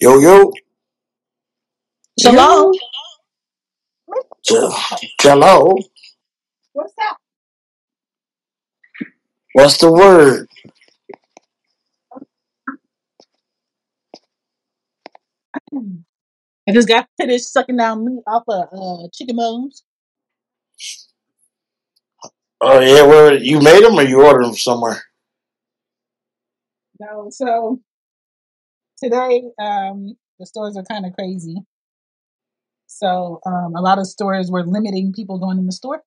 Yo, yo. Shalom. Yo, Hello. What's that? What's the word? I just got finished sucking down meat off of chicken bones. Oh, yeah, where you made them or you ordered them somewhere? No, so today the stores are kind of crazy. So a lot of stores were limiting people going in the store.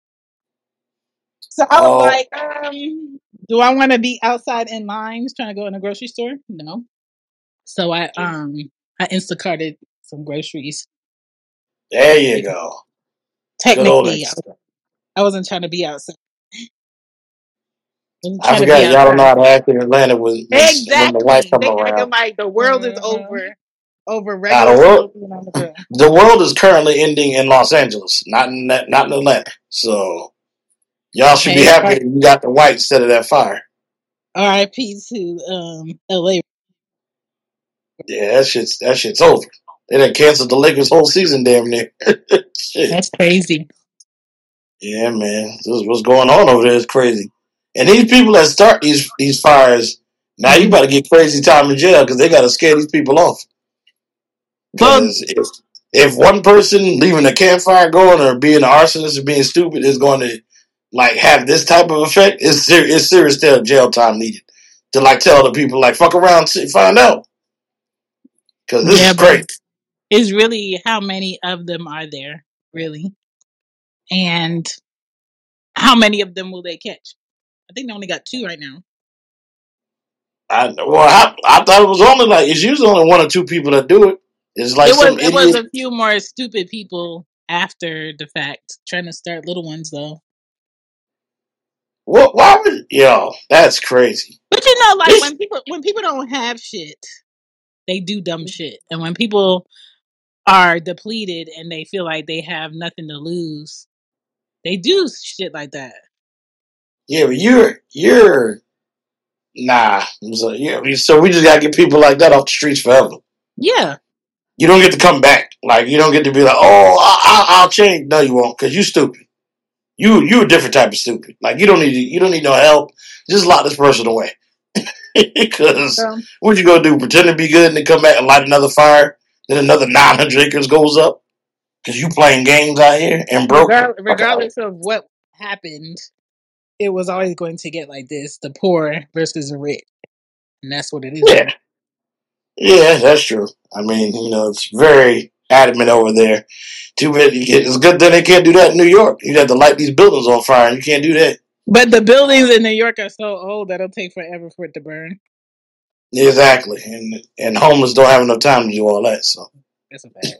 So I was Oh, like, do I want to be outside in lines trying to go in a grocery store? No. So I Instacarted some groceries. there you go. Good old Technically, X. I wasn't trying to be outside. I wasn't I trying to be forgot y'all don't know outside. how to act in Atlanta when the white Exactly. come They acting around. like the world is over Now, regular people being on the grill. the world is currently ending in Los Angeles, not in Atlanta. So y'all should be Okay. happy that you got the white instead of that fire. R.I.P. to L.A. Yeah, that shit's over. They done canceled the Lakers whole season damn near. Shit. That's crazy. Yeah, man. This is what's going on over there is crazy. And these people that start these fires, now you Mhm. about to get crazy time in jail because they got to scare these people off. Well, Because if one person leaving a campfire going or being an arsonist or being stupid is going to like have this type of effect, it's serious jail time needed to like tell the people like fuck around, find out because this yeah, is but crazy. it's really how many of them are there, really, and how many of them will they catch? I think they only got two right now. I thought it was only like it's usually only one or two people that do it. It's like some It was idiot. a few more stupid people after the fact trying to start little ones though. What? Why would yo? That's crazy. But like This, when people don't have shit, they do dumb shit, and when people are depleted and they feel like they have nothing to lose, they do shit like that. yeah, but you're nah. So, yeah, so we just gotta get people like that off the streets forever. Yeah. You don't get to come back. Like you don't get to be like, oh, I'll change. No, you won't, because you stupid. You a different type of stupid. Like you don't need no help. Just lock this person away. Because So what you gonna do? Pretend to be good and then come back and light another fire? Then another 900 acres goes up because you playing games out here and broke. Fuck out of here. regardless of what happened, it was always going to get like this: the poor versus the rich, and that's what it is Yeah, now. yeah, that's true. I mean, it's very adamant over there. Too bad it's a good thing they can't do that in New York. You have to light these buildings on fire, and you can't do that. But the buildings in New York are so old that it'll take forever for it to burn. Exactly, and homeless don't have enough time to do all that. So, That's a fact.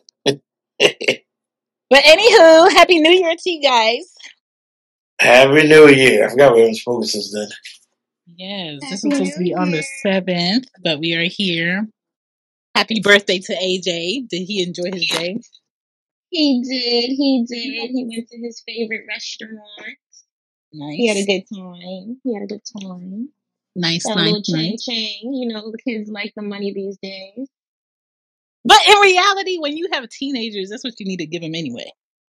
But anywho, happy New Year to you guys. Happy New Year! I forgot we haven't spoken since then. Yes, this was Happy supposed to New be on the Year. 7th, but we are here. Happy birthday to AJ. Did he enjoy his day? He did. He did. He went to his favorite restaurant. He had a Nice. good time. He had a good time. Nice, Got a nice, little ching nice. ching. You know, the kids like the money these days. But in reality, when you have teenagers, that's what you need to give them anyway.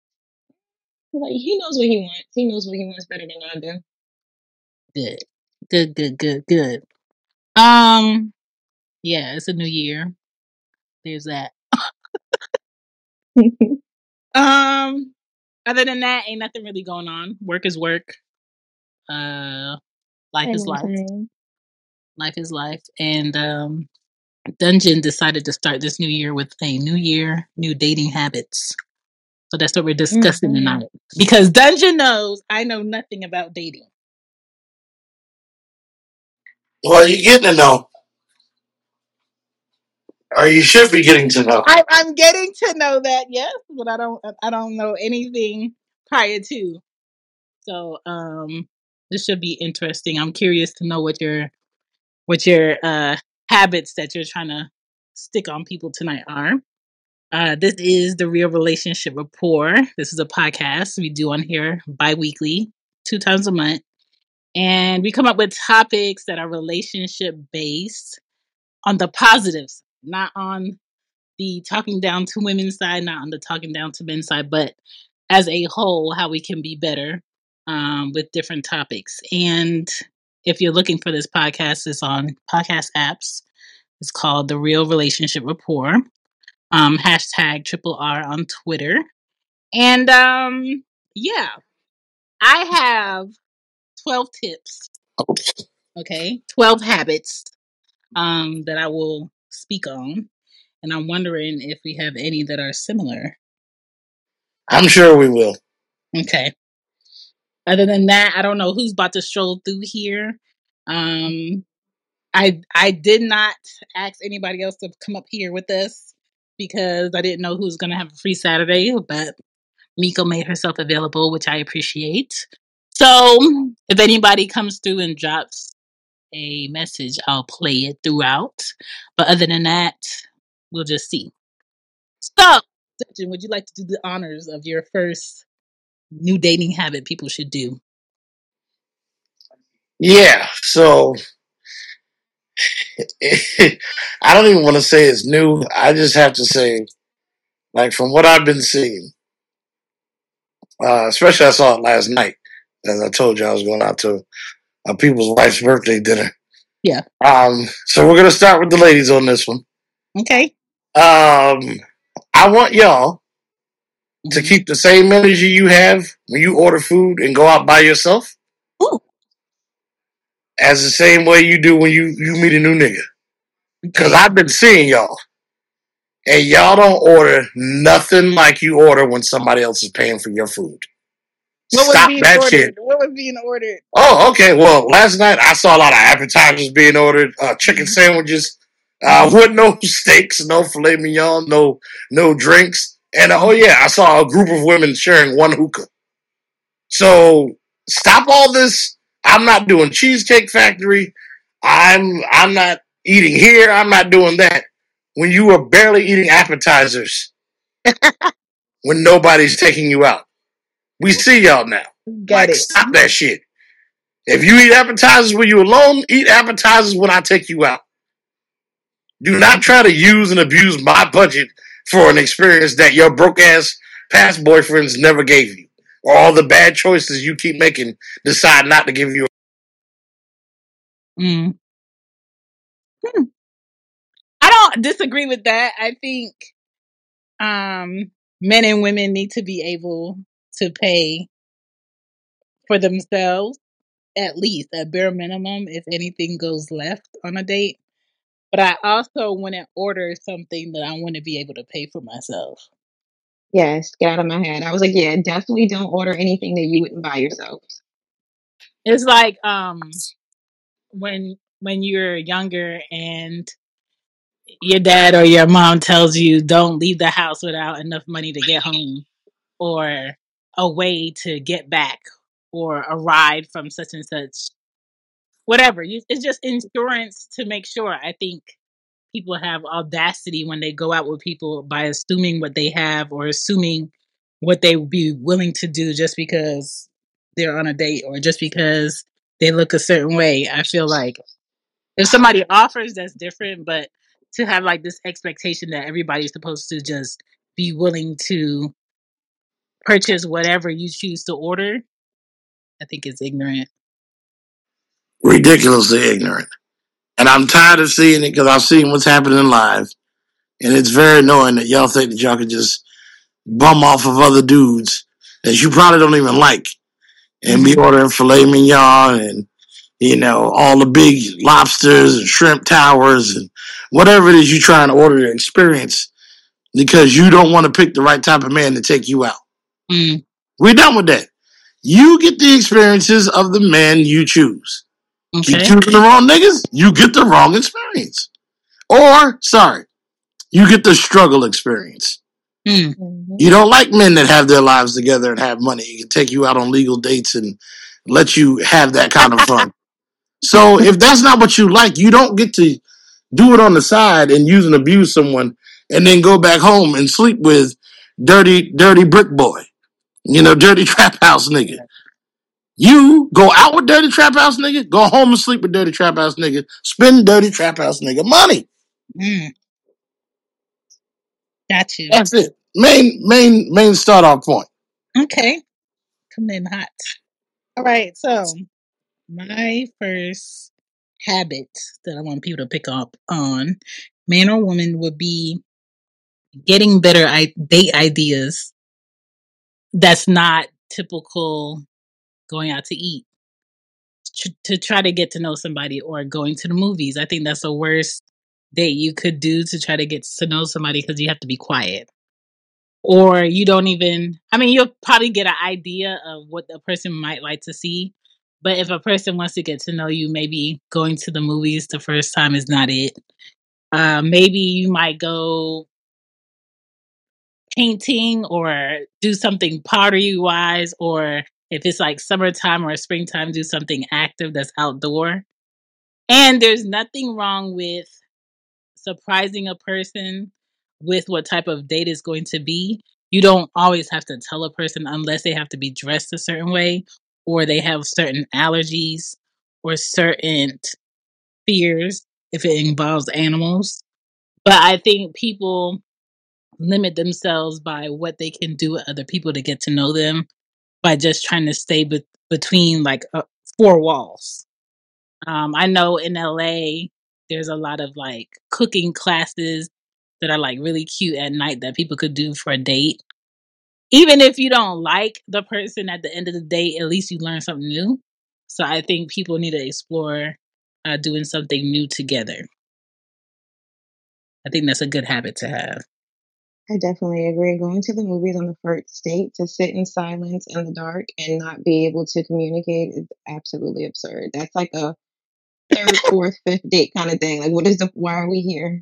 Like he knows what he wants. He knows what he wants better than I do. Good. Good, good, good, good. Um, yeah, it's a new year. There's that. Um, other than that, ain't nothing really going on. Work is work. Uh, life Same is old life. same. Life is life. And Dungeon decided to start this new year with a new year, new dating habits. So that's what we're discussing Mm-hmm. tonight. Because Dungeon knows I know nothing about dating. Well, you getting to know, or you should be getting to know. I'm getting to know that, yes, but I don't know anything prior to. So this should be interesting. I'm curious to know what your habits that you're trying to stick on people tonight are. This is the Real Relationship Rapport. This is a podcast we do on here bi-weekly, 2 times a month. And we come up with topics that are relationship based on the positives. not on the talking down to women's side, not on the talking down to men's side, but as a whole, how we can be better with different topics. And if you're looking for this podcast, it's on podcast apps. It's called The Real Relationship Rapport. Hashtag triple R on Twitter. And yeah, I have 12 tips. Okay. 12 habits that I will speak on. And I'm wondering if we have any that are similar. I'm sure we will. Okay. Other than that, I don't know who's about to stroll through here. I did not ask anybody else to come up here with us because I didn't know who was going to have a free Saturday, but Miko made herself available, which I appreciate. So if anybody comes through and drops a message, I'll play it throughout. But other than that, we'll just see. So, Dustin, would you like to do the honors of your first new dating habit people should do? Yeah, so I don't even want to say it's new. I just have to say, like, from what I've been seeing, especially I saw it last night, as I told you I was going out to a people's wife's birthday dinner. Yeah. So we're gonna start with the ladies on this one. Okay. I want y'all to keep the same energy you have when you order food and go out by yourself. Ooh. As the same way you do when you meet a new nigga. Because I've been seeing y'all. And y'all don't order nothing like you order when somebody else is paying for your food. Stop that shit. What was being ordered? Oh, okay. Well, last night I saw a lot of appetizers being ordered, chicken sandwiches, with no steaks, no filet mignon, no drinks. And oh yeah, I saw a group of women sharing one hookah. So stop all this. I'm not doing Cheesecake Factory. I'm not eating here. I'm not doing that. When you are barely eating appetizers, when nobody's taking you out, we see y'all now. Got it. Stop that shit. If you eat appetizers when you're alone, eat appetizers when I take you out. Do not try to use and abuse my budget for an experience that your broke ass past boyfriends never gave you. Or all the bad choices you keep making decide not to give you. I don't disagree with that. I think men and women need to be able to pay for themselves, at least at bare minimum, if anything goes left on a date. But I also wouldn't order something that I want to be able to pay for myself. Yes, get out of my head. I was like, yeah, definitely don't order anything that you wouldn't buy yourself. It's like when you're younger and your dad or your mom tells you don't leave the house without enough money to get home, or a way to get back, or a ride from such and such, whatever. It's just insurance to make sure. I think people have audacity when they go out with people by assuming what they have, or assuming what they would be willing to do just because they're on a date, or just because they look a certain way. I feel like if somebody offers, that's different, but to have like this expectation that everybody's supposed to just be willing to purchase whatever you choose to order, I think it's ignorant. Ridiculously ignorant. And I'm tired of seeing it because I've seen what's happening live. And it's very annoying that y'all think that y'all can just bum off of other dudes that you probably don't even like and be ordering filet mignon and, all the big lobsters and shrimp towers and whatever it is you're trying to order to experience because you don't want to pick the right type of man to take you out. We're done with that. You get the experiences of the man you choose. Okay. You choosing the wrong niggas, you get the wrong experience. Or, you get the struggle experience. You don't like men that have their lives together and have money. He can take you out on legal dates and let you have that kind of fun. So if that's not what you like, you don't get to do it on the side and use and abuse someone and then go back home and sleep with dirty brick boy. Dirty trap house nigga. You go out with dirty trap house nigga, go home and sleep with dirty trap house nigga, spend dirty trap house nigga money. Got you. That's it. Main start off point. Okay. Coming in hot. All right. So my first habit that I want people to pick up on, man or woman, would be getting better date ideas that's not typical going out to eat. To try to get to know somebody or going to the movies. I think that's the worst date you could do to try to get to know somebody because you have to be quiet. Or you don't even, I mean, you'll probably get an idea of what the person might like to see. But if a person wants to get to know you, maybe going to the movies the first time is not it. Maybe you might go painting or do something pottery wise, or if it's like summertime or springtime, do something active that's outdoor. And there's nothing wrong with surprising a person with what type of date is going to be. You don't always have to tell a person unless they have to be dressed a certain way or they have certain allergies or certain fears if it involves animals. But I think people limit themselves by what they can do with other people to get to know them by just trying to stay between like four walls. I know in LA, there's a lot of like cooking classes that are like really cute at night that people could do for a date. Even if you don't like the person at the end of the day, at least you learn something new. So I think people need to explore doing something new together. I think that's a good habit to have. I definitely agree. Going to the movies on the first date to sit in silence in the dark and not be able to communicate is absolutely absurd. That's like a third, fourth, fifth date kind of thing. Like, why are we here?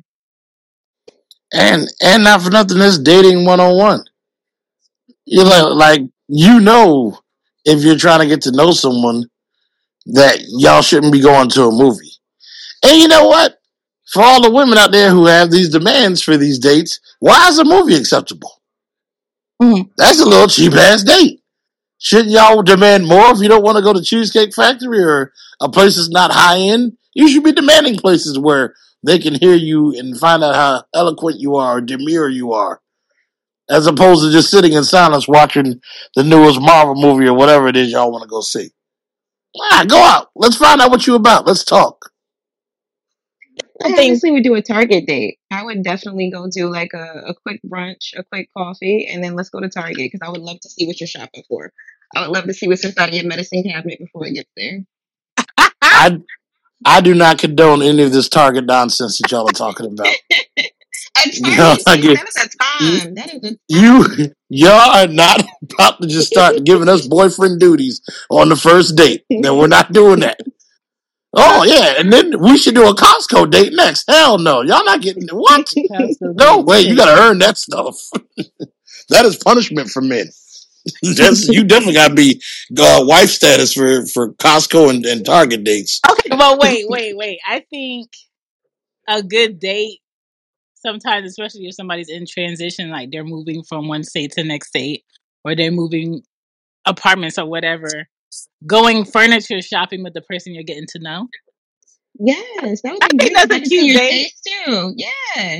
And not for nothing, this dating 101. You're Mm. like you know, if you're trying to get to know someone, that y'all shouldn't be going to a movie. And you know what? For all the women out there who have these demands for these dates, why is a movie acceptable? Mm. That's a little cheap ass date. Shouldn't y'all demand more if you don't want to go to Cheesecake Factory or a place that's not high end? You should be demanding places where they can hear you and find out how eloquent you are or demure you are, as opposed to just sitting in silence watching the newest Marvel movie or whatever it is y'all want to go see. Go out. Let's find out what you about. Let's talk. I I think honestly would do a Target date. I would definitely go do like a quick brunch, a quick coffee, and then let's go to Target because I would love to see what you're shopping for. I would love to see what's inside of your medicine cabinet before it gets there. I I do not condone any of this Target nonsense that y'all are talking about. A You know, Target like date, that is a you, time. That is a time. y'all are not about to just start giving us boyfriend duties on the first date. No, we're not doing that. Oh yeah, and then we should do a Costco date next. Hell no, y'all not getting what? Costco No dates way, you got to crazy. earn that stuff. That is punishment for men. You definitely got to be wife status for Costco and Target dates. Okay, well, wait. I think a good date sometimes, especially if somebody's in transition, like they're moving from one state to the next state, or they're moving apartments or whatever, going furniture shopping with the person you're getting to know. Yes, that would I be think great because that's I a can see cute your date taste too. Yeah.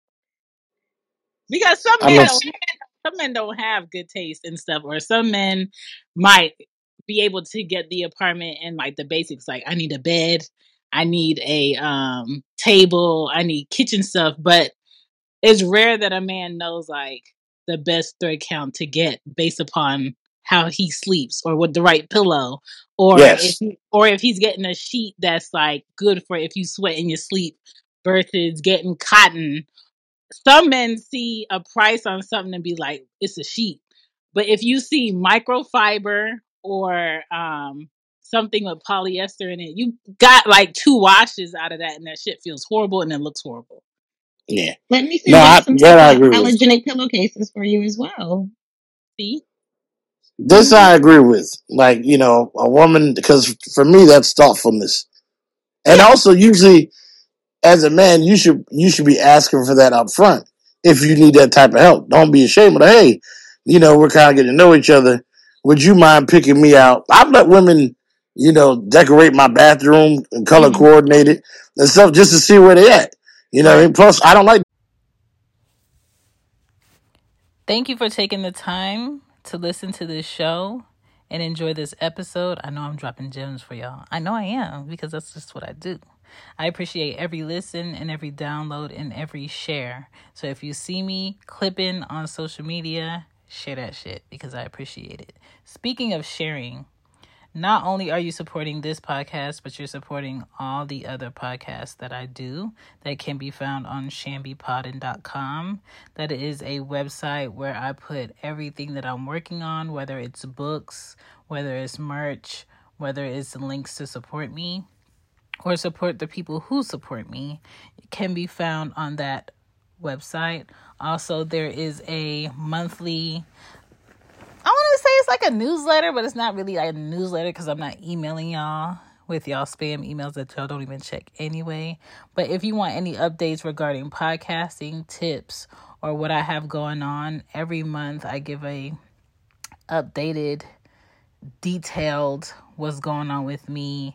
because some I men mean, don't some men don't have good taste and stuff, or some men might be able to get the apartment and like the basics, like I need a bed, I need a table, I need kitchen stuff, but it's rare that a man knows like the best thread count to get based upon how he sleeps or with the right pillow, yes, or if he's getting a sheet that's like good for if you sweat in your sleep versus getting cotton. Some men see a price on something and be like, it's a sheet. But if you see microfiber or something with polyester in it, you got like two washes out of that and that shit feels horrible and it looks horrible. yeah. Let me No, suggest some that type I of agree with. allergenic pillowcases for you as well. See? This Hmm. I agree with. Like, a woman, because for me that's thoughtfulness. And Yeah. also usually as a man, you should be asking for that up front if you need that type of help. Don't be ashamed of hey, we're kind of getting to know each other. Would you mind picking me out? I've let women, decorate my bathroom and color Mhm. coordinate it and stuff just to see where they at. Right. Plus I don't like Thank you for taking the time to listen to this show and enjoy this episode. I know I'm dropping gems for y'all. I know I am because that's just what I do. I appreciate every listen and every download and every share. So if you see me clipping on social media, share that shit because I appreciate it. Speaking of sharing, not only are you supporting this podcast, but you're supporting all the other podcasts that I do that can be found on shambypodden.com. That is a website where I put everything that I'm working on, whether it's books, whether it's merch, whether it's links to support me or support the people who support me. It can be found on that website. Also, there is a monthly, I want to say it's like a newsletter, but it's not really like a newsletter because I'm not emailing y'all with y'all spam emails that y'all don't even check anyway. But if you want any updates regarding podcasting, tips, or what I have going on, every month I give a updated, detailed what's going on with me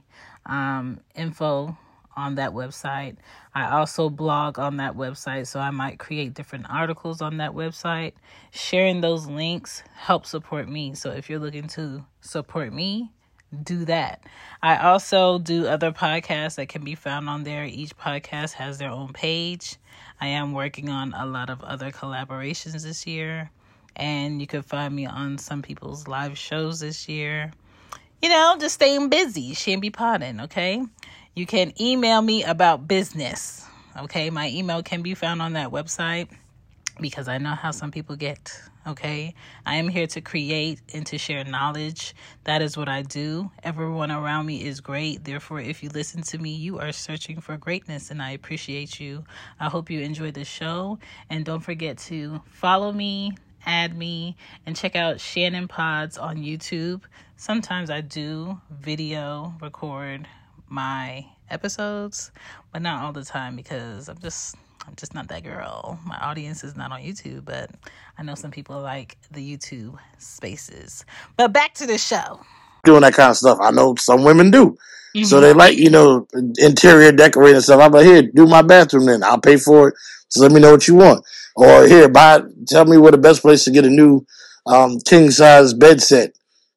info on that website. I also blog on that website, so I might create different articles on that website. Sharing those links helps support me. So if you're looking to support me, do that. I also do other podcasts that can be found on there. Each podcast has their own page. I am working on a lot of other collaborations this year, and you can find me on some people's live shows this year. You know, just staying busy. Shamby Podden, okay? You can email me about business, okay? My email can be found on that website because I know how some people get, okay? I am here to create and to share knowledge. That is what I do. Everyone around me is great. Therefore, if you listen to me, you are searching for greatness, and I appreciate you. I hope you enjoyed the show, and don't forget to follow me, add me, and check out Shannon Pods on YouTube. Sometimes I do video record my episodes, but not all the time because I'm just not that girl. My audience is not on YouTube, but I know some people like the YouTube spaces. But back to the show. Doing that kind of stuff. I know some women do. So they like, interior decorating stuff. I'm like, here, do my bathroom then. I'll pay for it. So let me know what you want. Or here, tell me where the best place to get a new king size bed set.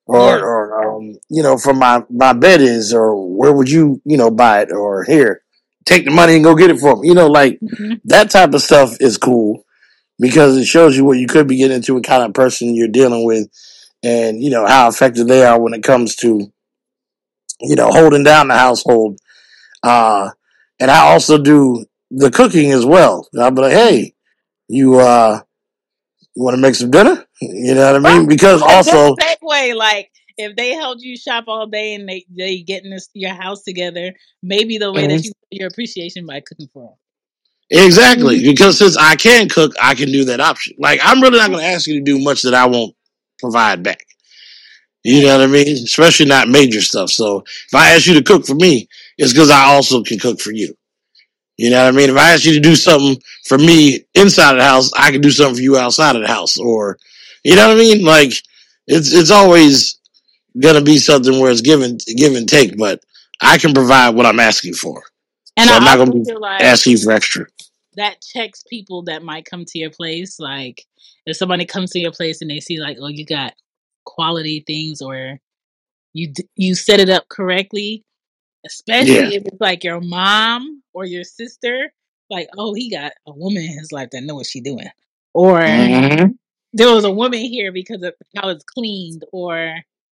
Or from my bed is, or where would you, buy it? Or here, take the money and go get it for me. That type of stuff is cool because it shows you what you could be getting into, what kind of person you're dealing with, and, how effective they are when it comes to, holding down the household. And I also do the cooking as well. I'll be like, hey, you want to make some dinner? You know what I mean? Because also, segue, like if they held you shop all day and they getting your house together, maybe the way that you show your appreciation by cooking for them. Exactly, because since I can cook, I can do that option. Like, I'm really not going to ask you to do much that I won't provide back. You know what I mean? Especially not major stuff. So if I ask you to cook for me, it's because I also can cook for you. You know what I mean? If I ask you to do something for me inside of the house, I can do something for you outside of the house. Or, you know what I mean? Like, it's always gonna be something where it's give and take, but I can provide what I'm asking for. And so I'm not gonna be asking you for extra. That checks people that might come to your place. Like, if somebody comes to your place and they see like, oh, you got quality things, or you set it up correctly, especially if it's like your mom or your sister, like, oh, he got a woman in his life that know what she's doing, or there was a woman here because of how it's cleaned, or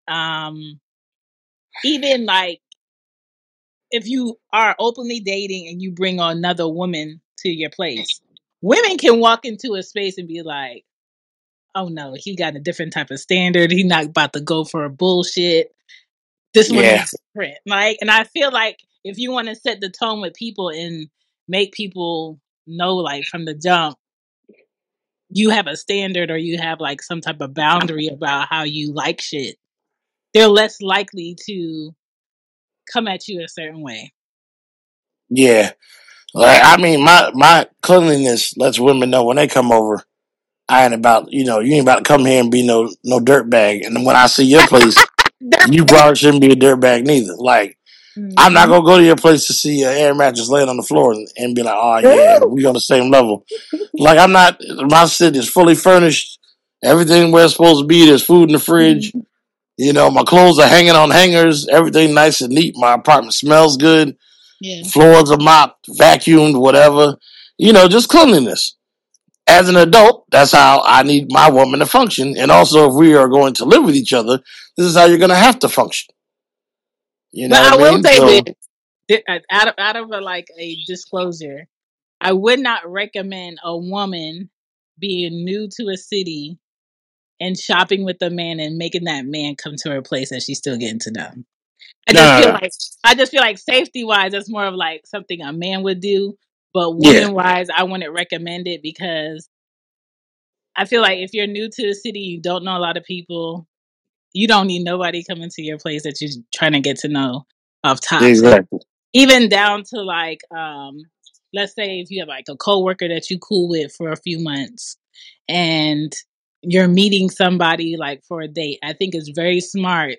even like if you are openly dating and you bring another woman to your place, women can walk into a space and be like, oh no, he got a different type of standard. He's not about to go for a bullshit. This one is different. Like, and I feel like if you want to set the tone with people and make people know, like from the jump, you have a standard or you have like some type of boundary about how you like shit, they're less likely to come at you a certain way. Yeah. Like, I mean, my cleanliness lets women know when they come over, I ain't about, you ain't about to come here and be no dirtbag. And when I see your place, you probably shouldn't be a dirtbag neither. Like, I'm not going to go to your place to see an air mattress laying on the floor and be like, oh, yeah, we on the same level. Like, I'm not, my shit is fully furnished. Everything where it's supposed to be. There's food in the fridge. You know, my clothes are hanging on hangers. Everything nice and neat. My apartment smells good. Yeah. Floors are mopped, vacuumed, whatever. You know, just cleanliness. As an adult, that's how I need my woman to function. And also, if we are going to live with each other, this is how you're going to have to function. You know But what I I will mean? say So, this, out of a, like a disclosure, I would not recommend a woman being new to a city and shopping with a man and making that man come to her place that she's still getting to know. I no, just no, feel no. like I just feel like safety wise, that's more of like something a man would do. But Yeah, woman wise, I wouldn't recommend it because I feel like if you're new to the city, you don't know a lot of people. You don't need nobody coming to your place that you're trying to get to know off top. So exactly. even down to like, let's say if you have like a coworker that you cool with for a few months, and you're meeting somebody like for a date, I think it's very smart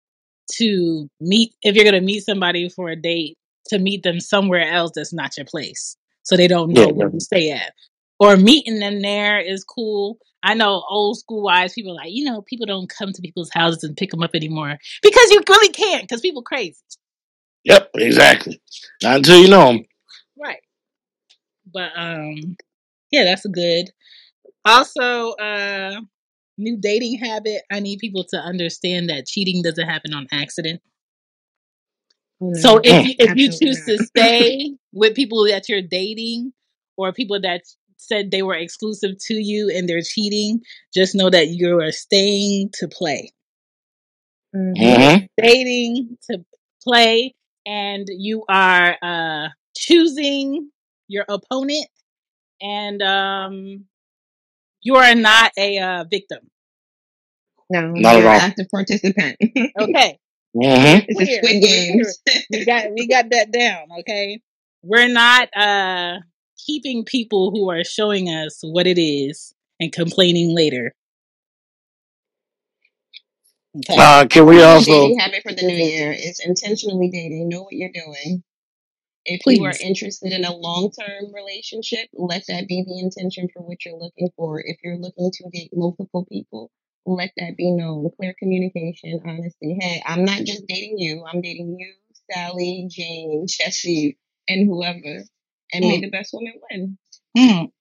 to meet, if you're going to meet somebody for a date, to meet them somewhere else that's not your place, so they don't Yeah, know where you stay at. Or meeting them there is cool. I know old school wise people are like, people don't come to people's houses and pick them up anymore because you really can't, because people crazy. yep, exactly. Not until you know them. Right. But yeah, that's good. Also, new dating habit. I need people to understand that cheating doesn't happen on accident. Oh So no, if you absolutely choose not. to stay with people that you're dating, or people that said they were exclusive to you and they're cheating, just know that you are staying to play. You are Mm-hmm. dating to play, and you are choosing your opponent, and you are not a victim. No, Not at you're an all. active participant. Okay. So Mm-hmm. we This is clear. Squid So we clear. Games. We got that down, okay? We're not keeping people who are showing us what it is and complaining later. Okay. Can we My also? dating habit for the new year is intentionally dating. Know what you're doing. If you are Please. interested in a long term relationship, let that be the intention for what you're looking for. If you're looking to date multiple people, let that be known. Clear communication, honesty. Hey, I'm not just dating you, I'm dating you, Sally, Jane, Jessie, and whoever. And may Mm, the best woman win. mm,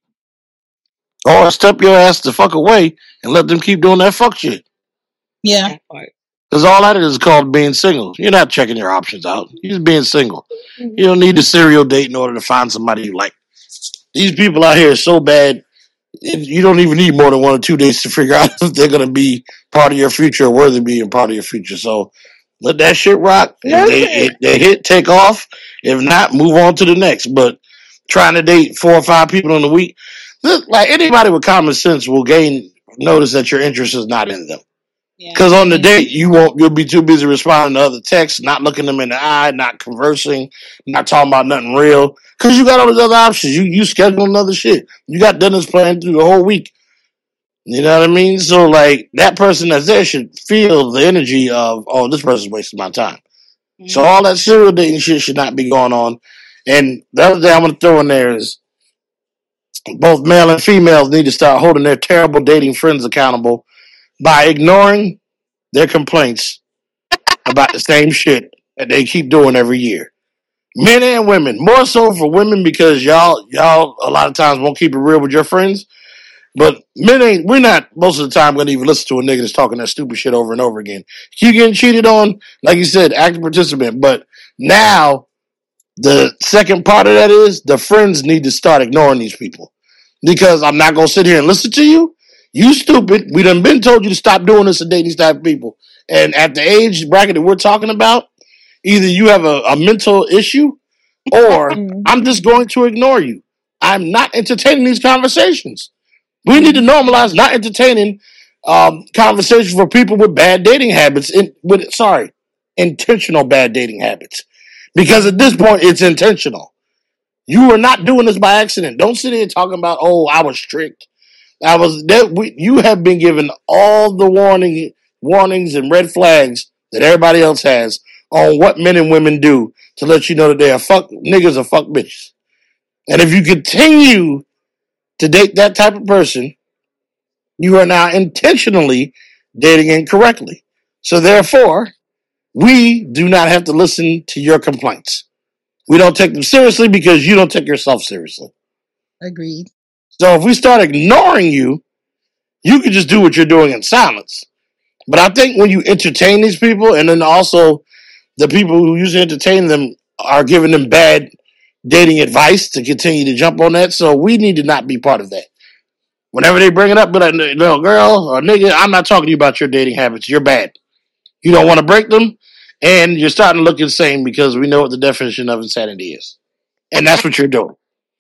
Or step your ass the fuck away and let them keep doing that fuck shit. yeah. That part. Because all that is called being single. You're not checking your options out. You're just being single. You Mhm. don't need a serial date in order to find somebody you like. These people out here are so bad. You don't even need more than 1 or 2 days to figure out if they're going to be part of your future or worthy of being part of your future. So let that shit rock. If Listen. they hit, take off. If not, move on to the next. But trying to date 4 or 5 people in a week, look, like anybody with common sense will gain notice that your interest is not in them. Yeah. Because on the date, you'll be too busy responding to other texts, not looking them in the eye, not conversing, not talking about nothing real. Because you got all these other options. You scheduling other shit. You got dinners planned through the whole week. You know what I mean? So like that person that's there should feel the energy of, oh, this person's wasting my time. So Mm-hmm. all that serial dating shit should not be going on. And the other thing I'm gonna throw in there is both male and females need to start holding their terrible dating friends accountable by ignoring their complaints about the same shit that they keep doing every year. Men and women, more so for women because y'all a lot of times won't keep it real with your friends. But men ain't, we're not most of the time gonna even listen to a nigga that's talking that stupid shit over and over again. Keep getting cheated on, like you said, active participant. But now the second part of that is the friends need to start ignoring these people. Because I'm not gonna sit here and listen to you. You stupid. We done been told you to stop doing this and date these type of people. And at the age bracket that we're talking about, either you have a mental issue or I'm Mhm. just going to ignore you. I'm not entertaining these conversations. We need to Mm-hmm. normalize not entertaining conversations for people with bad dating habits. Intentional bad dating habits. Because at this Mhm. point, it's intentional. You are not doing this by accident. Don't sit here talking about, oh, I was strict. I was that. You have been given all the warnings and red flags that everybody else has on what men and women do to let you know that they are fuck niggas or fuck bitches. And if you continue to date that type of person, You are now intentionally dating incorrectly. So therefore, we do not have to listen to your complaints. We don't take them seriously because you don't take yourself seriously. Agreed. So if we start ignoring you, you can just do what you're doing in silence. But I think when you entertain these people, and then also the people who usually entertain them are giving them bad dating advice to continue to jump on that. So we need to not be part of that. Whenever they bring it up, be like, little girl or nigga, I'm not talking to you about your dating habits. You're bad. You don't want to break them, and you're starting to look insane because we know what the definition of insanity is. And that's what you're doing.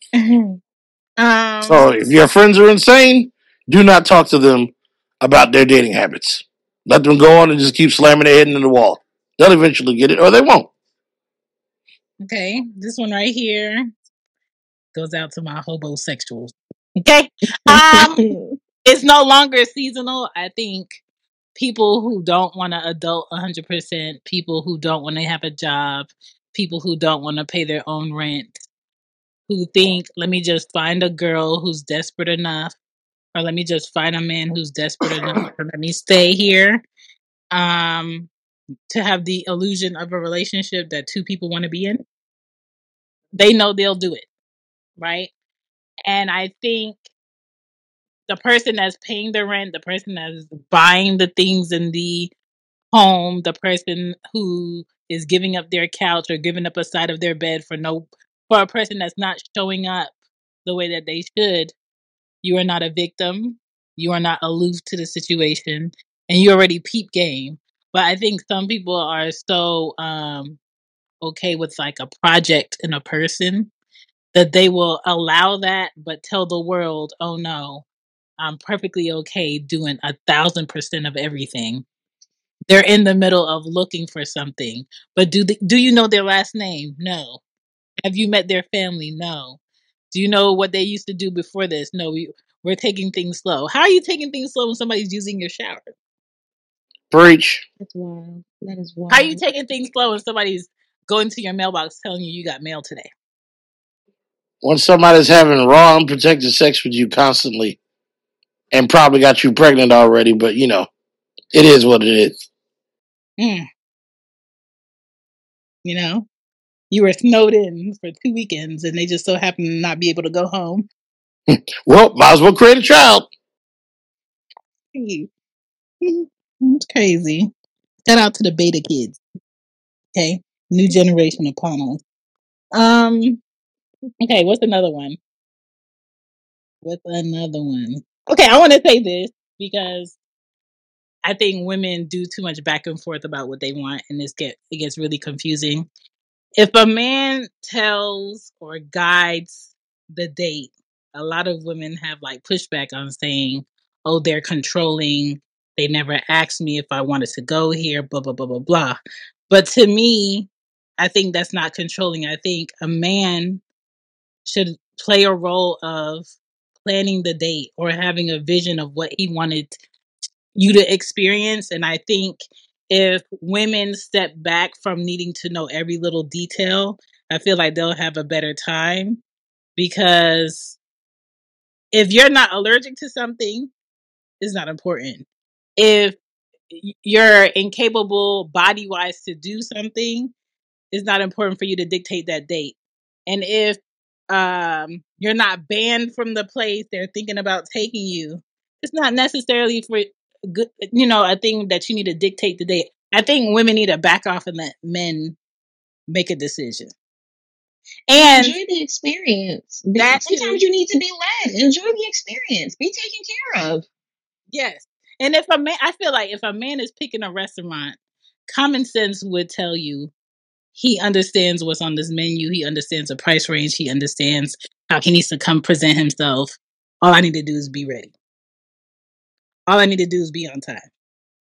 So um, if your friends are insane, do not talk to them about their dating habits. Let them go on and just keep slamming their head into the wall. They'll eventually get it, or they won't. okay, this one right here goes out to my hobosexuals. Okay, um, it's no longer seasonal. I think people who don't want to adult 100%, people who don't want to have a job, people who don't want to pay their own rent, who think, let me just find a girl who's desperate enough, or let me just find a man who's desperate enough to let me stay here. Um, to have the illusion of a relationship that two people want to be in, they know they'll do it, right? And I think the person that's paying the rent, the person that's buying the things in the home, the person who is giving up their couch or giving up a side of their bed for a person that's not showing up the way that they should, you are not a victim. You are not aloof to the situation, and you already peep game. But I think some people are so okay with like a project and a person that they will allow that, but tell the world, "Oh no, I'm perfectly okay doing 1,000% of everything." They're in the middle of looking for something, but do you know their last name? No. Have you met their family? No. Do you know what they used to do before this? No. We're taking things slow. How are you taking things slow when somebody's using your shower? Preach. That's wild. That is How are you wild. taking things slow when somebody's going to your mailbox telling you got mail today? When somebody's having raw, unprotected sex with you constantly and probably got you pregnant already, but it is what it is. Mm, you know, you were snowed in for 2 weekends and they just so happen to not be able to go home. Well, might as well create a child. Hey, it's crazy. Shout out to the beta kids. Okay. New generation upon us. Um, okay, what's another one? What's another one? Okay, I want to say this because I think women do too much back and forth about what they want, and it gets really confusing. If a man tells or guides the date, a lot of women have like pushback on saying, "Oh, they're controlling. They never asked me if I wanted to go here." Blah blah blah blah blah. But to me, I think that's not controlling. I think a man should play a role of planning the date or having a vision of what he wanted you to experience. And I think if women step back from needing to know every little detail, I feel like they'll have a better time because if you're not allergic to something, it's not important. If you're incapable body wise to do something, it's not important for you to dictate that date. And if you're not banned from the place they're thinking about taking you, it's not necessarily for good, a thing that you need to dictate the date. I think women need to back off and let men make a decision. And Enjoy the experience. that too, Sometimes you need to be led. Enjoy the experience. Be taken care of. yes. And if a man, I feel like if a man is picking a restaurant, common sense would tell you he understands what's on this menu. He understands the price range. He understands how he needs to come present himself. All I need to do is be ready. All I need to do is be on time.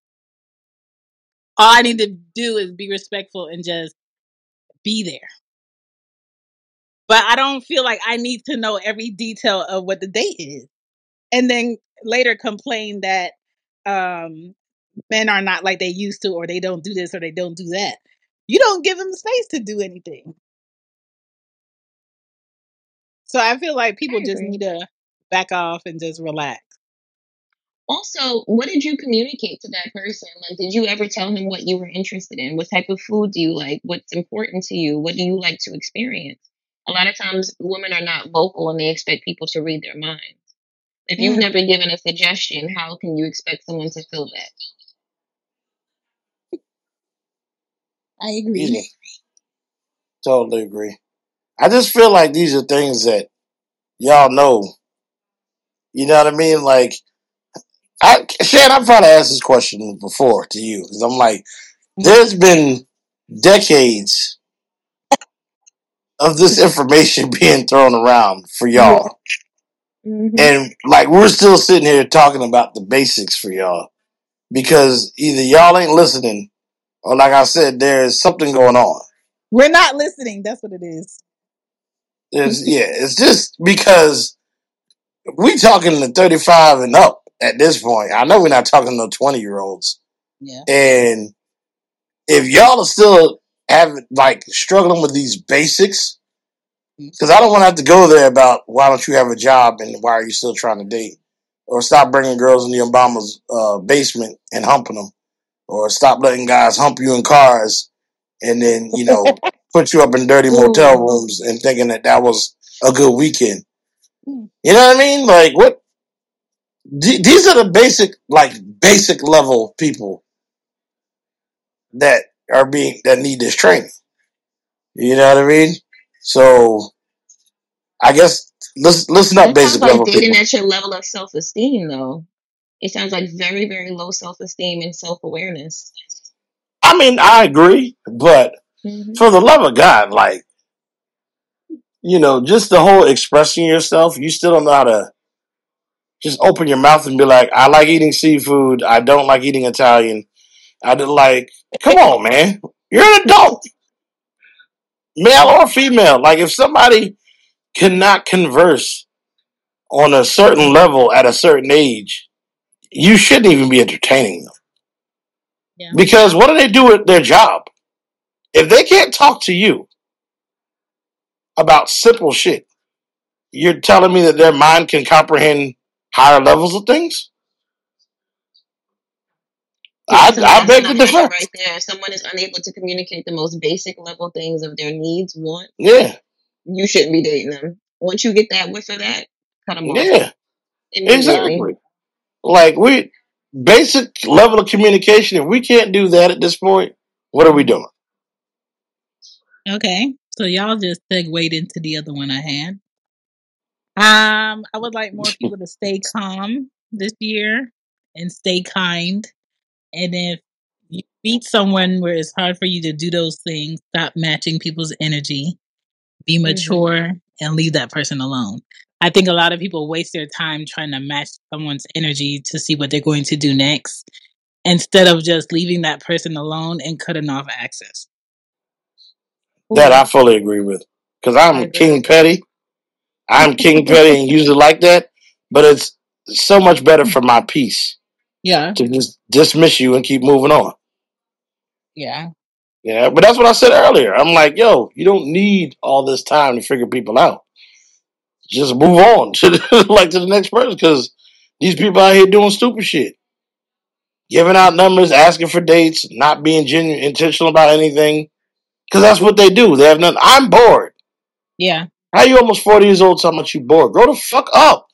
All I need to do is be respectful and just be there. But I don't feel like I need to know every detail of what the date is. And then later complain that um, men are not like they used to, or they don't do this, or they don't do that. You don't give them space to do anything. So I feel like people I just agree. need to back off and just relax. Also, what did you communicate to that person? Like, did you ever tell him what you were interested in? What type of food do you like? What's important to you? What do you like to experience? A lot of times, women are not vocal and they expect people to read their minds. If you've Mm, never given a suggestion, how can you expect someone to fill that? I agree. Yeah, totally agree. I just feel like these are things that y'all know. You know what I mean? Like, Shan, I've probably asked this question before to you because I'm like, there's been decades of this information being thrown around for Yeah. y'all, Mm-hmm. and like we're still sitting here talking about the basics for y'all because either y'all ain't listening or, like I said, there's something going on. We're not listening. That's what it is. It's just because we talking to 35 and up at this point. I know we're not talking to 20-year-olds, Yeah. and if y'all are still having like struggling with these basics, because I don't want to have to go there about why don't you have a job and why are you still trying to date, or stop bringing girls in the Obama's basement and humping them, or stop letting guys hump you in cars and then put you up in dirty motel Ooh. rooms and thinking that that was a good weekend. Mm. You know what I mean? Like what? These are the basic level people that that need this training. You know what I mean? So I guess listen up, That sounds basic like level dating people. at your level of self esteem, though. It sounds like very, very low self esteem and self awareness. I mean, I agree, but Mm-hmm. for the love of God, like just the whole expressing yourself, you still don't know how to just open your mouth and be like, I like eating seafood. I don't like eating Italian. I did like, come on, man. You're an adult, male or female. Like, if somebody cannot converse on a certain level at a certain age, you shouldn't even be entertaining them. Yeah. Because what do they do at their job? If they can't talk to you about simple shit, you're telling me that their mind can comprehend higher levels of things? See, that's I that's beg to another issue differ. right there. If someone is unable to communicate the most basic level things of their needs, want, Yeah, you shouldn't be dating them. Once you get that whiff of that, cut them off yeah, immediately. exactly. Like basic level of communication. If we can't do that at this point, what are we Mm-hmm. doing? Okay. So y'all just segued into the other one I had. I would like more people to stay calm this year and stay kind. And if you meet someone where it's hard for you to do those things, stop matching people's energy, be Mm-hmm. mature, and leave that person alone. I think a lot of people waste their time trying to match someone's energy to see what they're going to do next instead of just leaving that person alone and cutting off access. That Ooh, I fully agree with. Because I I'm agree. King Petty. I'm King Petty and usually like that. But it's so much better for my peace Yeah, to just dismiss you and keep moving on. yeah, Yeah, but that's what I said earlier. I'm like, yo, you don't need all this time to figure people out. Just move on to to the next person because these people out here doing stupid shit, giving out numbers, asking for dates, not being genuine, intentional about anything. Because that's what they do. They have nothing. I'm bored. yeah. How you almost 40 years old talking about you bored? Grow the fuck up.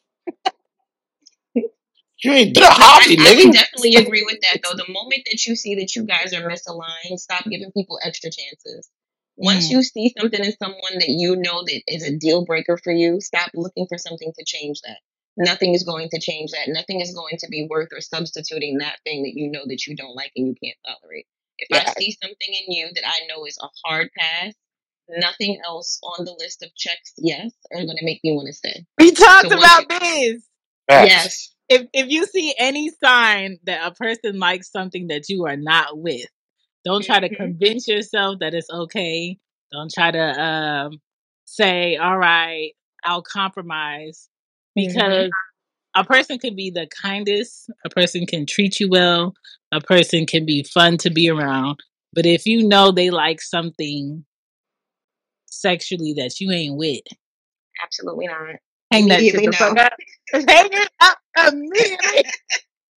You ain't did a No, hobby, I would nigga. definitely agree with that though. The moment that you see that you guys are misaligned, stop giving people extra chances. Once Mm, you see something in someone that you know that is a deal breaker for you, stop looking for something to change that. Nothing is going to change that. Nothing is going to be worth or substituting that thing that you know that you don't like and you can't tolerate. If I Yeah, see something in you that I know is a hard pass, nothing else on the list of checks, yes, are going to make me want to stay. we So talked once you, about this. facts. yes, If you see any sign that a person likes something that you are not with, don't try to hmm convince yourself that it's okay. Don't try to say, "All right, I'll compromise," hmm because a person can be the kindest, a person can treat you well, a person can be fun to be around, but if you know they like something sexually that you ain't with, absolutely not. hang that shit Immediately the fuck no. up. Hang it up immediately.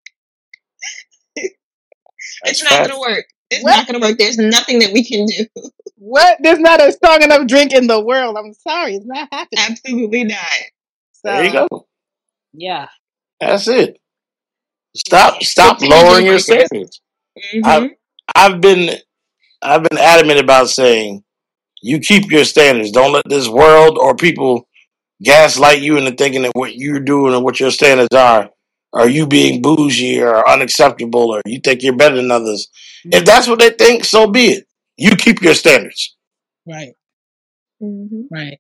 It's That's not gonna fact. work. It's What? not gonna work. There's nothing that we can do. What? There's not a strong enough drink in the world. I'm sorry, it's not happening. Absolutely not. There you So go. yeah, That's it. Yeah. Stop Stick to your deal lowering your breakers. standards. Mm-hmm. I've been adamant about saying you keep your standards. Don't let this world or people gaslight you into thinking that what you're doing and what your standards are you being bougie or unacceptable or you think you're better than others. If that's what they think, so be it. You keep your standards. right, Mm-hmm. right.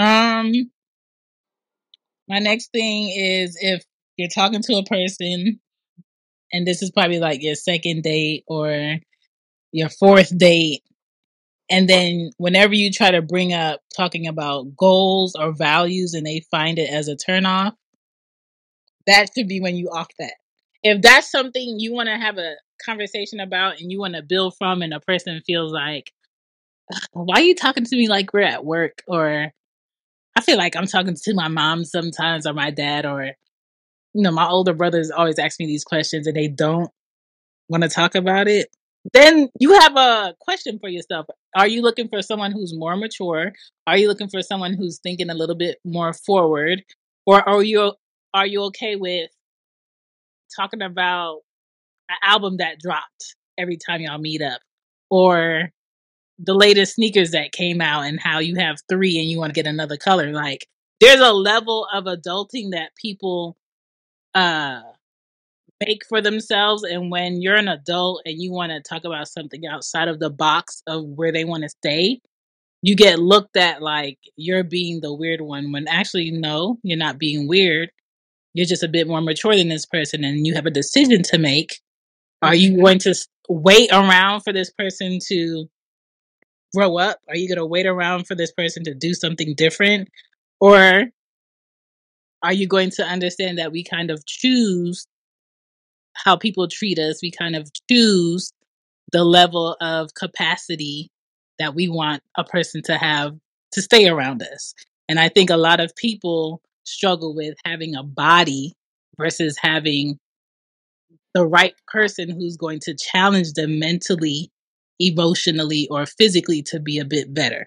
My next thing is if you're talking to a person, and this is probably like your second date or your fourth date, and then whenever you try to bring up talking about goals or values and they find it as a turnoff, that should be when you off that. If that's something you want to have a conversation about and you want to build from, and a person feels like, why are you talking to me like we're at work? Or I feel like I'm talking to my mom sometimes or my dad, or, my older brothers always ask me these questions and they don't want to talk about it. Then you have a question for yourself. Are you looking for someone who's more mature? Are you looking for someone who's thinking a little bit more forward? Or are you okay with talking about an album that dropped every time y'all meet up? Or the latest sneakers that came out and how you have three and you want to get another color? Like, there's a level of adulting that people uh make for themselves, and when you're an adult and you want to talk about something outside of the box of where they want to stay, you get looked at like you're being the weird one, when actually no, you're not being weird. You're just a bit more mature than this person and you have a decision to make. Are you going to wait around for this person to grow up? Are you going to wait around for this person to do something different? Or are you going to understand that we kind of choose how people treat us? We kind of choose the level of capacity that we want a person to have to stay around us. And I think a lot of people struggle with having a body versus having the right person who's going to challenge them mentally, emotionally, or physically to be a bit better.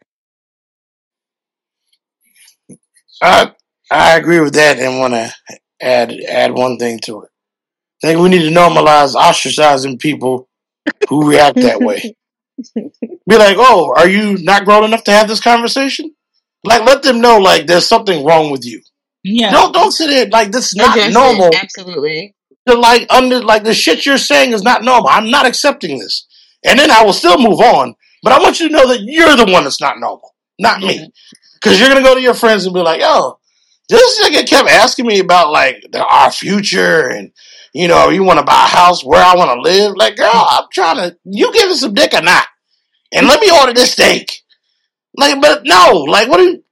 I I agree with that and want to add one thing to it. I think we need to normalize ostracizing people who react that way. Be like, oh, are you not grown enough to have this conversation? Like, let them know like there's something wrong with you. Yeah. Don't sit there like this is not Address it. normal. Absolutely. To like under like the shit you're saying is not normal. I'm not accepting this, and then I will still move on. But I want you to know that you're the one that's not normal, not Yeah. me. Because you're gonna go to your friends and be like, "Yo, this nigga kept asking me about like our future, and you want to buy a house where I want to live. Like, girl, I'm trying to. You giving some dick or not? And let me order this steak. Like, but no, like,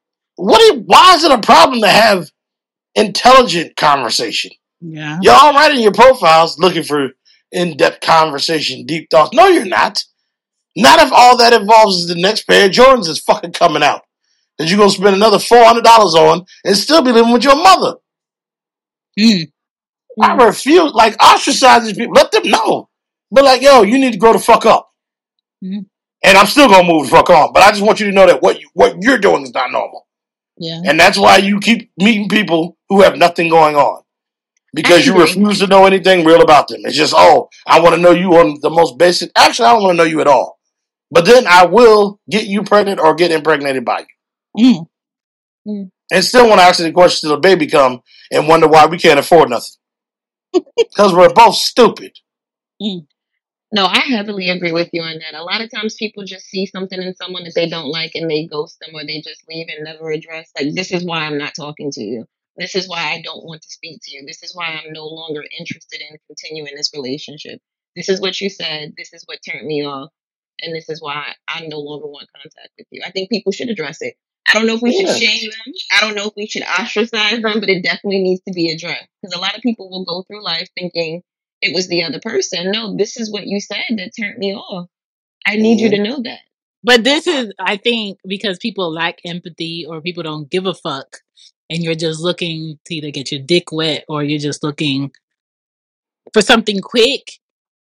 why is it a problem to have intelligent conversation? Yeah. You're all right in your profiles looking for in-depth conversation, deep thoughts. No, you're not. Not if all that involves is the next pair of Jordans is fucking coming out that you're gonna spend another $400 on and still be living with your mother. Mm. I refuse. Like, ostracize these people. Let them know. But like, yo, you need to grow the fuck up. Mm. And I'm still gonna move the fuck on. But I just want you to know that what you're doing is not normal. Yeah. And that's why you keep meeting people who have nothing going on. I Because you agree. refuse to know anything real about them. It's just, oh, I want to know you on the most basic. Actually, I don't want to know you at all. But then I will get you pregnant or get impregnated by you. Mm. And still want to ask you the question till the baby come and wonder why we can't afford nothing. Because we're both stupid. Mm. No, I heavily agree with you on that. A lot of times people just see something in someone that they don't like and they ghost them or they just leave and never address. Like, this is why I'm not talking to you. This is why I don't want to speak to you. This is why I'm no longer interested in continuing this relationship. This is what you said. This is what turned me off. And this is why I no longer want contact with you. I think people should address it. I don't know if we should Yeah. shame them. I don't know if we should ostracize them, but it definitely needs to be addressed. Because a lot of people will go through life thinking it was the other person. No, this is what you said that turned me off. I need you to know that. But this is, I think, because people lack empathy or people don't give a fuck, and you're just looking to either get your dick wet or you're just looking for something quick.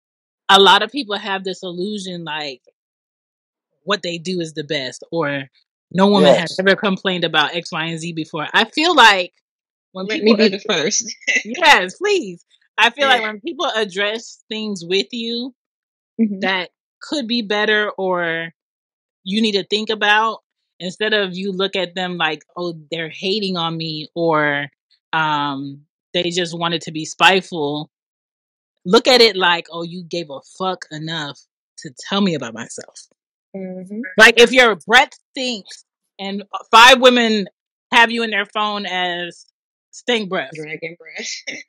a lot of people have this illusion like what they do is the best, or no woman has Yes. ever complained about X, Y, and Z before. I feel like when Let me people, be the first. yes, please. I feel Yeah. like when people address things with you Mhm. that could be better or you need to think about, instead of you look at them like, oh, they're hating on me, or they just wanted to be spiteful. Look at it like, oh, you gave a fuck enough to tell me about myself. Mhm. Like if your breath stinks and five women have you in their phone as stink breath, Dragon breath.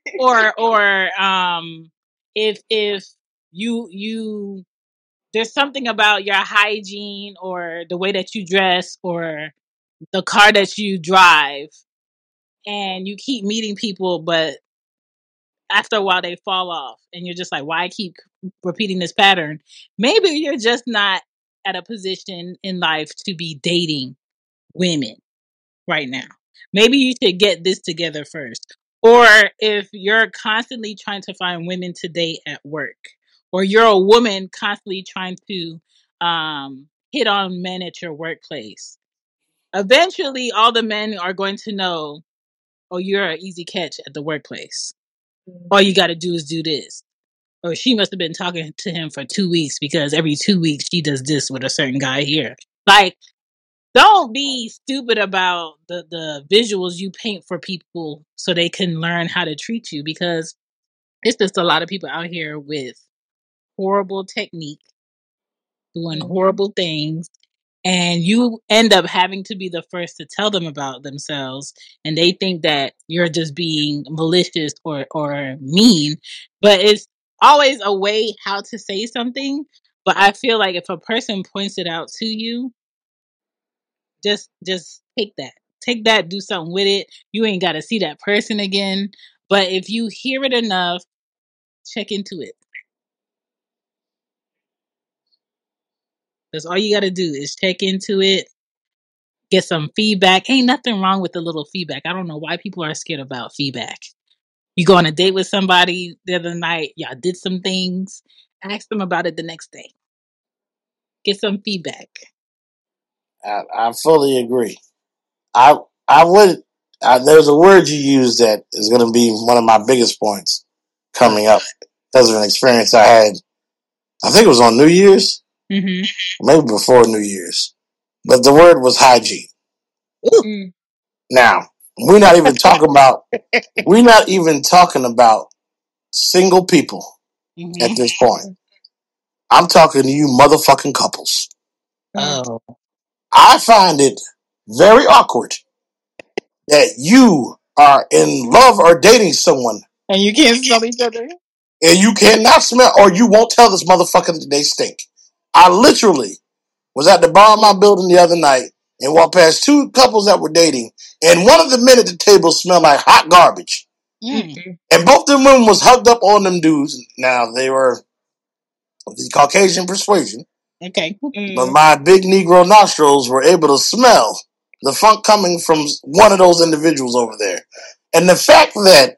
or if you there's something about your hygiene or the way that you dress or the car that you drive, and you keep meeting people, but after a while they fall off, and you're just like, why I keep repeating this pattern? Maybe you're just not at a position in life to be dating women right now. Maybe you should get this together first. Or if you're constantly trying to find women to date at work, or you're a woman constantly trying to hit on men at your workplace, eventually all the men are going to know, oh, you're an easy catch at the workplace. All you got to do is do this. Or she must have been talking to him for 2 weeks because every 2 weeks she does this with a certain guy here. Like, don't be stupid about the visuals you paint for people so they can learn how to treat you, because it's just a lot of people out here with horrible technique doing horrible things, and you end up having to be the first to tell them about themselves, and they think that you're just being malicious or mean, but it's always a way how to say something. But I feel like if a person points it out to you, just take that, do something with it. You ain't got to see that person again, but if you hear it enough, check into it. That's all you got to do is check into it, get some feedback. Ain't nothing wrong with a little feedback. I don't know why people are scared about feedback. You go on a date with somebody the other night, y'all did some things, ask them about it the next day, get some feedback. I fully agree. I I would. There's a word you use that is going to be one of my biggest points What? coming up because of an experience I had. I think it was on New Year's, Mm-hmm. maybe before New Year's. But the word was hygiene. Mm. Now we're not even talking about. We're not even talking about single people at Mm-hmm. this point. I'm talking to you motherfucking couples. Oh, I find it very awkward that you are in love or dating someone and you can't smell each other. and you cannot smell or you won't tell this motherfucker that they stink. I literally was at the bar of my building the other night and walked past two couples that were dating, and one of the men at the table smelled like hot garbage. Mm. And both them women was hugged up on them dudes. Now they were of the Caucasian persuasion, Okay. but my big Negro nostrils were able to smell the funk coming from one of those individuals over there. And the fact that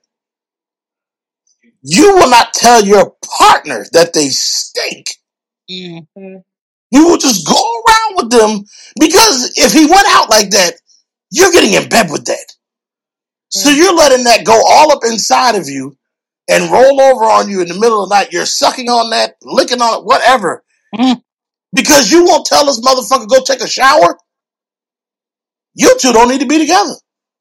you will not tell your partner that they stink. Mm. You will just go around with them because if he went out like that, you're getting in bed with that. So you're letting that go all up inside of you and roll over on you in the middle of the night. You're sucking on that, licking on it, whatever. Mm. Because you won't tell this motherfucker go take a shower. You two don't need to be together.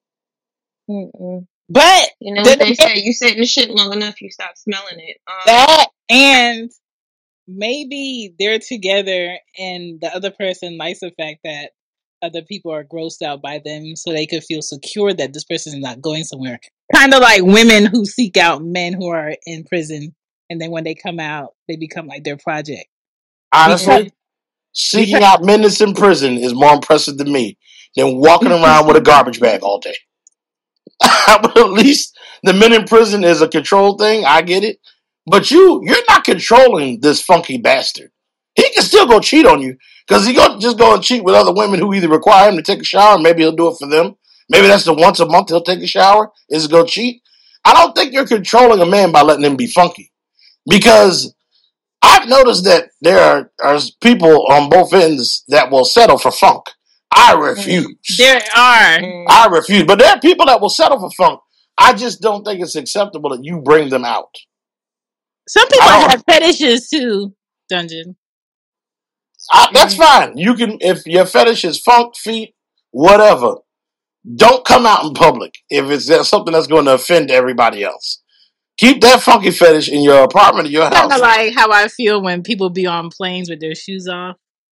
But You know what they say? You sit in the shit long enough, you stop smelling it. that, and maybe they're together and the other person likes the fact that other people are grossed out by them so they could feel secure that this person is not going somewhere. Kind of like women who seek out men who are in prison, and then when they come out, they become like their project. Because, Honestly, seeking because out men that's in prison is more impressive to me than walking around with a garbage bag all day. But at least the men in prison is a control thing. I get it. But you're not controlling this funky bastard. He can still go cheat on you because he just go and cheat with other women who either require him to take a shower. Maybe he'll do it for them. Maybe that's the once a month he'll take a shower is go cheat. I don't think you're controlling a man by letting him be funky because I've noticed that are people on both ends that will settle for funk. I refuse. There are. I refuse. But there are people that will settle for funk. I just don't think it's acceptable that you bring them out. Some I people don't. have fetishes too, Dungeon. That's fine. You can if your fetish is funk, feet, whatever. Don't come out in public if it's something that's going to offend everybody else. Keep that funky fetish in your apartment or your Kind of house. like how I feel when people be on planes with their shoes off,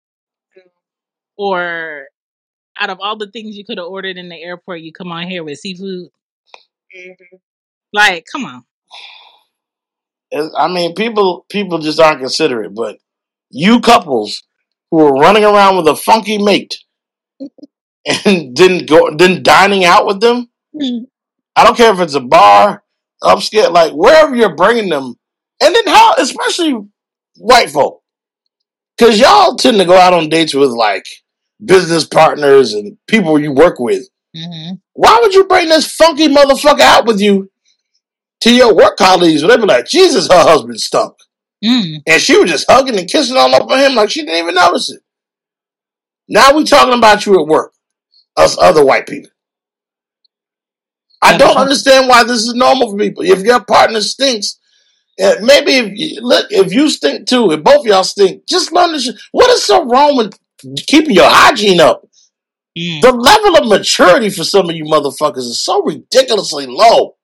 or out of all the things you could have ordered in the airport, you come on here with seafood. Like, come on. I mean, people just aren't considerate. But you couples who are running around with a funky mate and didn't dining out with them. I don't care if it's a bar, upscale, like wherever you're bringing them, and then how, especially white folk, because y'all tend to go out on dates with like business partners and people you work with. Mm-hmm. Why would you bring this funky motherfucker out with you to your work colleagues? Where they be like, Jesus, her husband stunk, and she was just hugging and kissing all over him like she didn't even notice it. Now we talking about you at work, us other white people. I don't understand why this is normal for people. If your partner stinks, maybe if you stink too, if both of y'all stink, just learn this. What is so wrong with keeping your hygiene up? The level of maturity for some of you motherfuckers is so ridiculously low.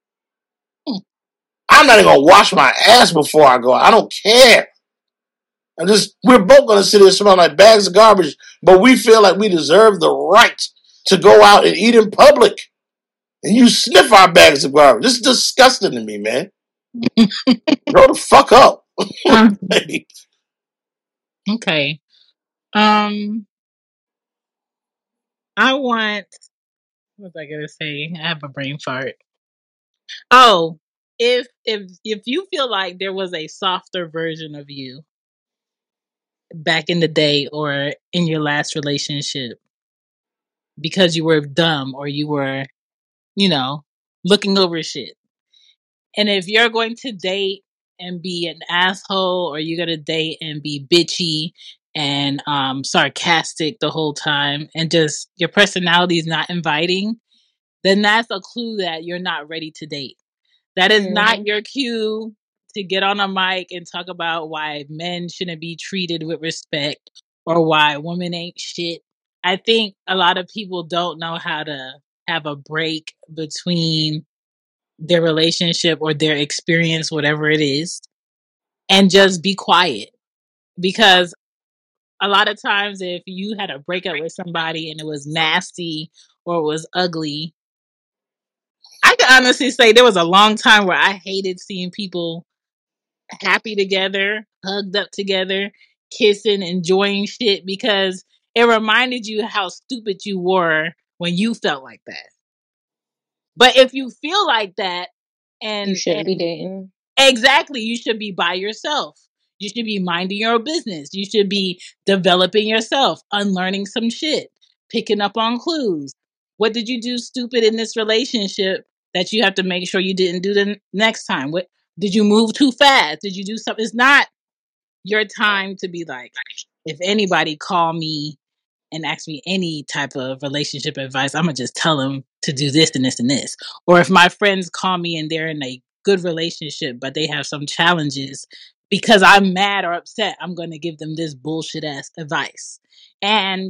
I'm not even gonna wash my ass before I go. I don't care. We're both gonna sit here smelling like bags of garbage, but we feel like we deserve the right to go out and eat in public. And you sniff our bags of garbage. This is disgusting to me, man. Grow the fuck up. Okay. I want. What was I gonna say? I have a brain fart. Oh, if you feel like there was a softer version of you back in the day or in your last relationship because you were dumb or you were, you know, looking over shit. And if you're going to date and be an asshole, or you're gonna date and be bitchy and sarcastic the whole time, and just your personality is not inviting, then that's a clue that you're not ready to date. That is not your cue to get on a mic and talk about why men shouldn't be treated with respect or why women ain't shit. I think a lot of people don't know how to have a break between their relationship or their experience, whatever it is, and just be quiet. Because a lot of times, if you had a breakup with somebody and it was nasty or it was ugly, I can honestly say there was a long time where I hated seeing people happy together, hugged up together, kissing, enjoying shit, because it reminded you how stupid you were when you felt like that. But if you feel like that, You and shouldn't be dating. exactly, you should be by yourself. You should be minding your business. You should be developing yourself, unlearning some shit, picking up on clues. What did you do stupid in this relationship that you have to make sure you didn't do the next time? What did you move too fast? Did you do something? It's not your time to be like, if anybody call me and ask me any type of relationship advice, I'm gonna just tell them to do this and this and this. Or if my friends call me and they're in a good relationship but they have some challenges, because I'm mad or upset, I'm gonna give them this bullshit ass advice. And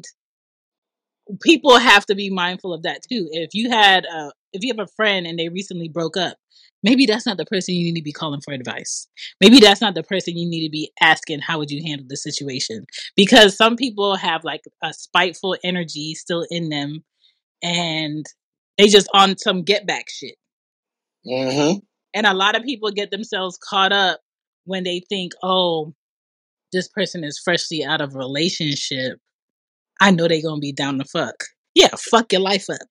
people have to be mindful of that too. If you have a friend and they recently broke up, maybe that's not the person you need to be calling for advice. Maybe that's not the person you need to be asking how would you handle the situation, because some people have like a spiteful energy still in them, and they just on some get back shit. Mm-hmm. And a lot of people get themselves caught up when they think, oh, this person is freshly out of a relationship, I know they're gonna be down to fuck. Yeah, fuck your life up.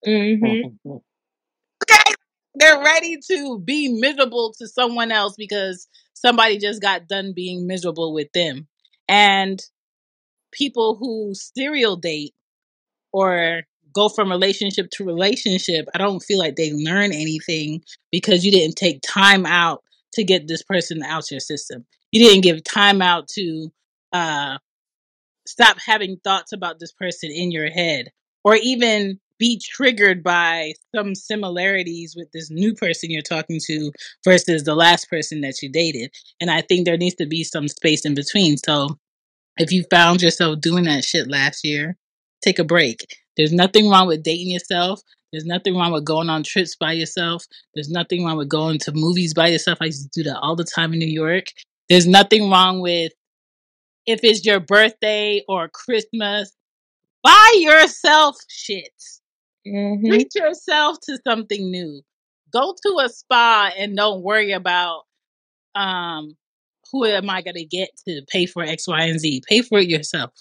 Okay, they're ready to be miserable to someone else because somebody just got done being miserable with them. And people who serial date or go from relationship to relationship, I don't feel like they learn anything because you didn't take time out to get this person out your system. You didn't give time out to uh, stop having thoughts about this person in your head, or even be triggered by some similarities with this new person you're talking to versus the last person that you dated. And I think there needs to be some space in between. So if you found yourself doing that shit last year, take a break. There's nothing wrong with dating yourself. There's nothing wrong with going on trips by yourself. There's nothing wrong with going to movies by yourself. I used to do that all the time in New York. There's nothing wrong with, if it's your birthday or Christmas, buy yourself shit. Mm-hmm. Treat yourself to something new. Go to a spa and don't worry about um who am I gonna get to pay for X, Y, and Z. Pay for it yourself.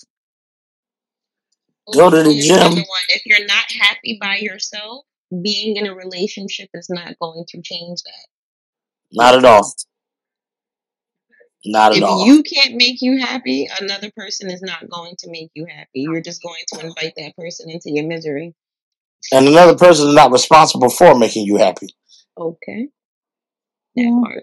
Go to Also, the here's another gym. one. If you're not happy by yourself, being in a relationship is not going to change that. Not It at all. can't. Not at If all. you can't make you happy, another person is not going to make you happy. You're just going to invite that person into your misery. And another person is not responsible for making you happy. Okay, that Yeah. part.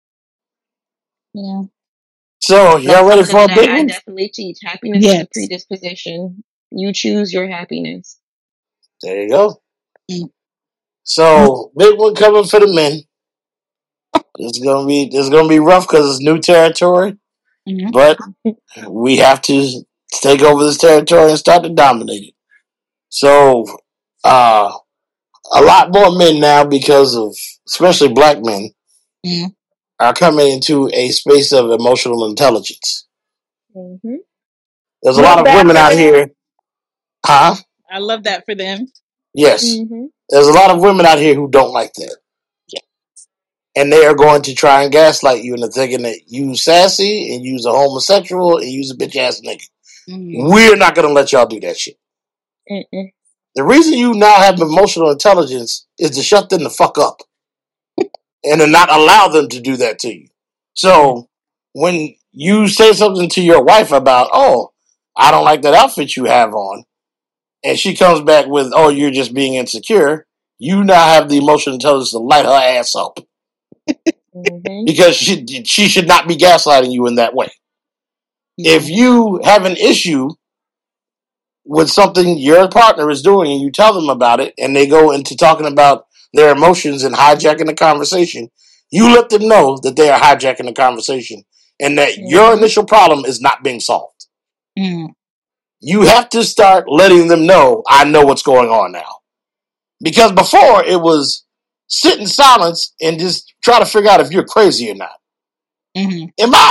Yeah. So, But y'all ready something for a that big I one? definitely teach: happiness is a Yes. predisposition. You choose your happiness. There you go. Mm-hmm. So, big one coming for the men. It's gonna be rough because it's new territory, but we have to take over this territory and start to dominate it. So, uh, a lot more men now, because of especially black men, Mm-hmm. are coming into a space of emotional intelligence. Mm-hmm. There's a lot Love of that women for out them. here, huh? I love that for them. Yes, Mm-hmm. there's a lot of women out here who don't like that, Yeah. and they are going to try and gaslight you into thinking that you sassy and you's a homosexual and you's a bitch ass nigga. Mm-hmm. We're not gonna let y'all do that shit. Mm-mm. The reason you now have emotional intelligence is to shut them the fuck up and to not allow them to do that to you. Yeah. So when you say something to your wife about, oh, I don't like that outfit you have on, and she comes back with, oh, you're just being insecure, you now have the emotional intelligence to light her ass up Mm-hmm. because she should not be gaslighting you in that way. Yeah. If you have an issue with something your partner is doing and you tell them about it and they go into talking about their emotions and hijacking the conversation, you let them know that they are hijacking the conversation and that your Mm-hmm. initial problem is not being solved. Mm-hmm. You have to start letting them know, I know what's going on now. Because before it was sit in silence and just try to figure out if you're crazy or not. Mm-hmm.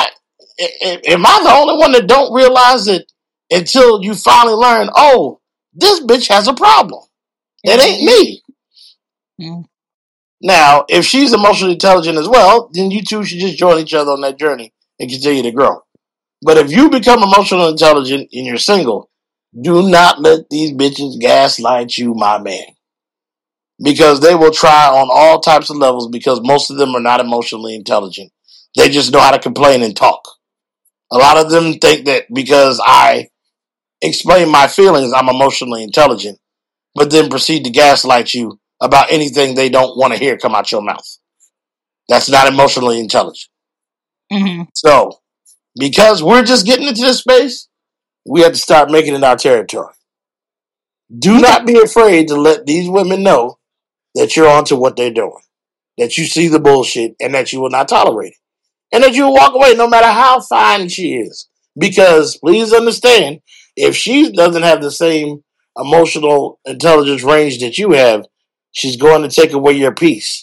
Am I the only one that don't realize it until you finally learn, oh, this bitch has a problem? It ain't Mm-hmm. me. Mm-hmm. Now, if she's emotionally intelligent as well, then you two should just join each other on that journey and continue to grow. But if you become emotionally intelligent and you're single, do not let these bitches gaslight you, my man. Because they will try on all types of levels because most of them are not emotionally intelligent. They just know how to complain and talk. A lot of them think that because I explain my feelings, I'm emotionally intelligent, but then proceed to gaslight you about anything they don't want to hear come out your mouth. That's not emotionally intelligent. Mm-hmm. So, because we're just getting into this space, we have to start making it our territory. Do Okay. not be afraid to let these women know that you're onto what they're doing, that you see the bullshit, and that you will not tolerate it. And that you will walk away no matter how fine she is. Because please understand, if she doesn't have the same emotional intelligence range that you have, she's going to take away your peace.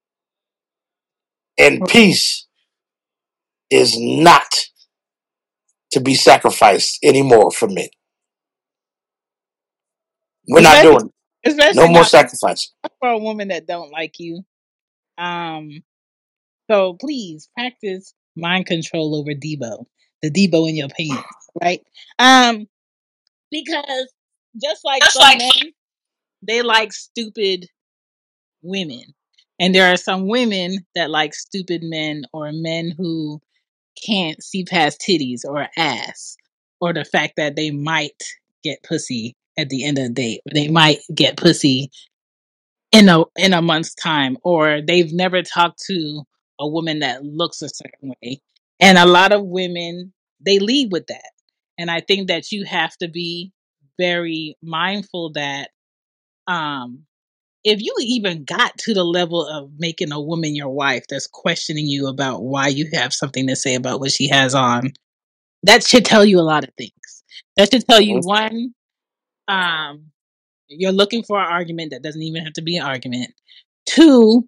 And peace is not to be sacrificed anymore for men. We're not Especially, doing it. No especially more not sacrifice. for a woman that don't like you. Um. So please practice mind control over Debo, the Debo in your penis, right? Um. Because just like Just some like men, they like stupid women. And there are some women that like stupid men or men who can't see past titties or ass or the fact that they might get pussy at the end of the day. Or they might get pussy in a month's time, or they've never talked to a woman that looks a certain way. And a lot of women, they lead with that. And I think that you have to be very mindful that um if you even got to the level of making a woman your wife that's questioning you about why you have something to say about what she has on, that should tell you a lot of things. That should tell you, Mhm. one, um, you're looking for an argument that doesn't even have to be an argument. Two,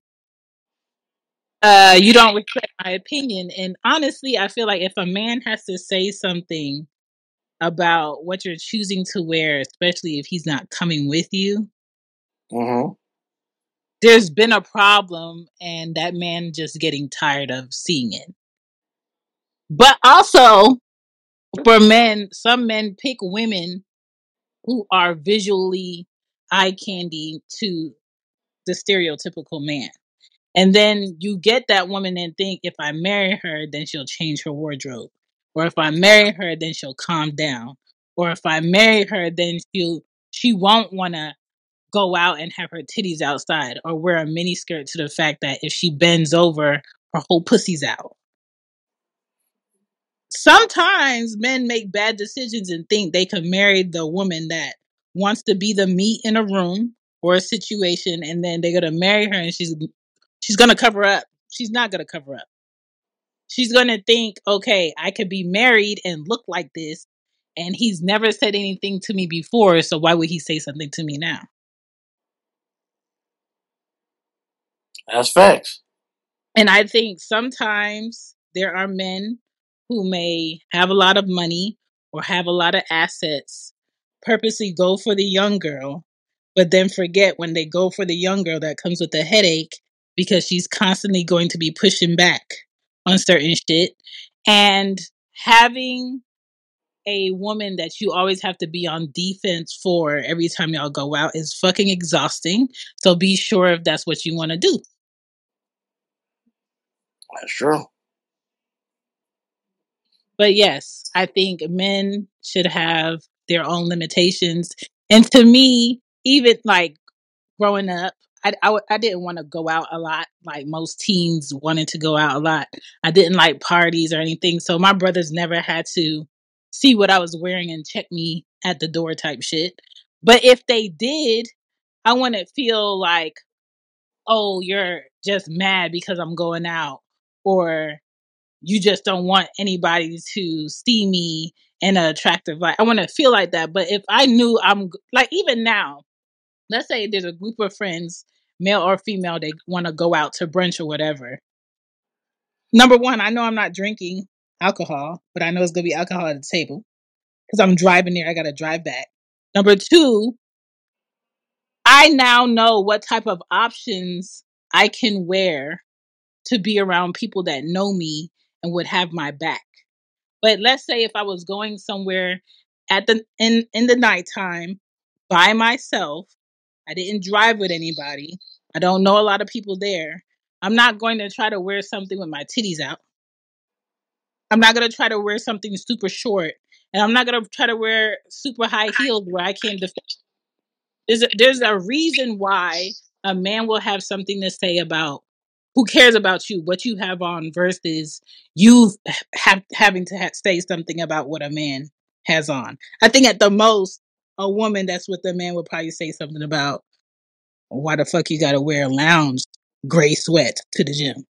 you don't respect my opinion. And honestly, I feel like if a man has to say something about what you're choosing to wear, especially if he's not coming with you, Mhm. there's been a problem and that man just getting tired of seeing it. But also, for men, some men pick women who are visually eye candy to the stereotypical man. And then you get that woman and think, if I marry her, then she'll change her wardrobe. Or if I marry her, then she'll calm down. Or if I marry her, then she won't want to go out and have her titties outside or wear a mini skirt to the fact that if she bends over, her whole pussy's out. Sometimes men make bad decisions and think they can marry the woman that wants to be the meat in a room or a situation, and then they're gonna marry her and she's gonna cover up. She's not gonna cover up. She's gonna think, okay, I could be married and look like this, and he's never said anything to me before, so why would he say something to me now? That's facts. And I think sometimes there are men who may have a lot of money or have a lot of assets, purposely go for the young girl, but then forget when they go for the young girl that comes with a headache because she's constantly going to be pushing back on certain shit. And having a woman that you always have to be on defense for every time y'all go out is fucking exhausting. So be sure if that's what you want to do. That's true. But yes, I think men should have their own limitations. And to me, even like growing up, I didn't want to go out a lot, like most teens wanted to go out a lot. I didn't like parties or anything. So my brothers never had to see what I was wearing and check me at the door type shit. But if they did, I wouldn't feel like, oh, you're just mad because I'm going out, or you just don't want anybody to see me in an attractive light. I want to feel like that. But if I knew I'm like, even now, let's say there's a group of friends, male or female, they want to go out to brunch or whatever. Number one, I know I'm not drinking alcohol, but I know it's going to be alcohol at the table because I'm driving there. I got to drive back. Number two, I now know what type of options I can wear to be around people that know me and would have my back. But let's say if I was going somewhere at the in the nighttime by myself, I didn't drive with anybody. I don't know a lot of people there. I'm not going to try to wear something with my titties out. I'm not going to try to wear something super short, and I'm not going to try to wear super high heels where I can't defend. There's a reason why a man will have something to say about who cares about you, what you have on, versus you having to say something about what a man has on. I think at the most, a woman that's with a man would probably say something about why the fuck you got to wear a lounge gray sweat to the gym.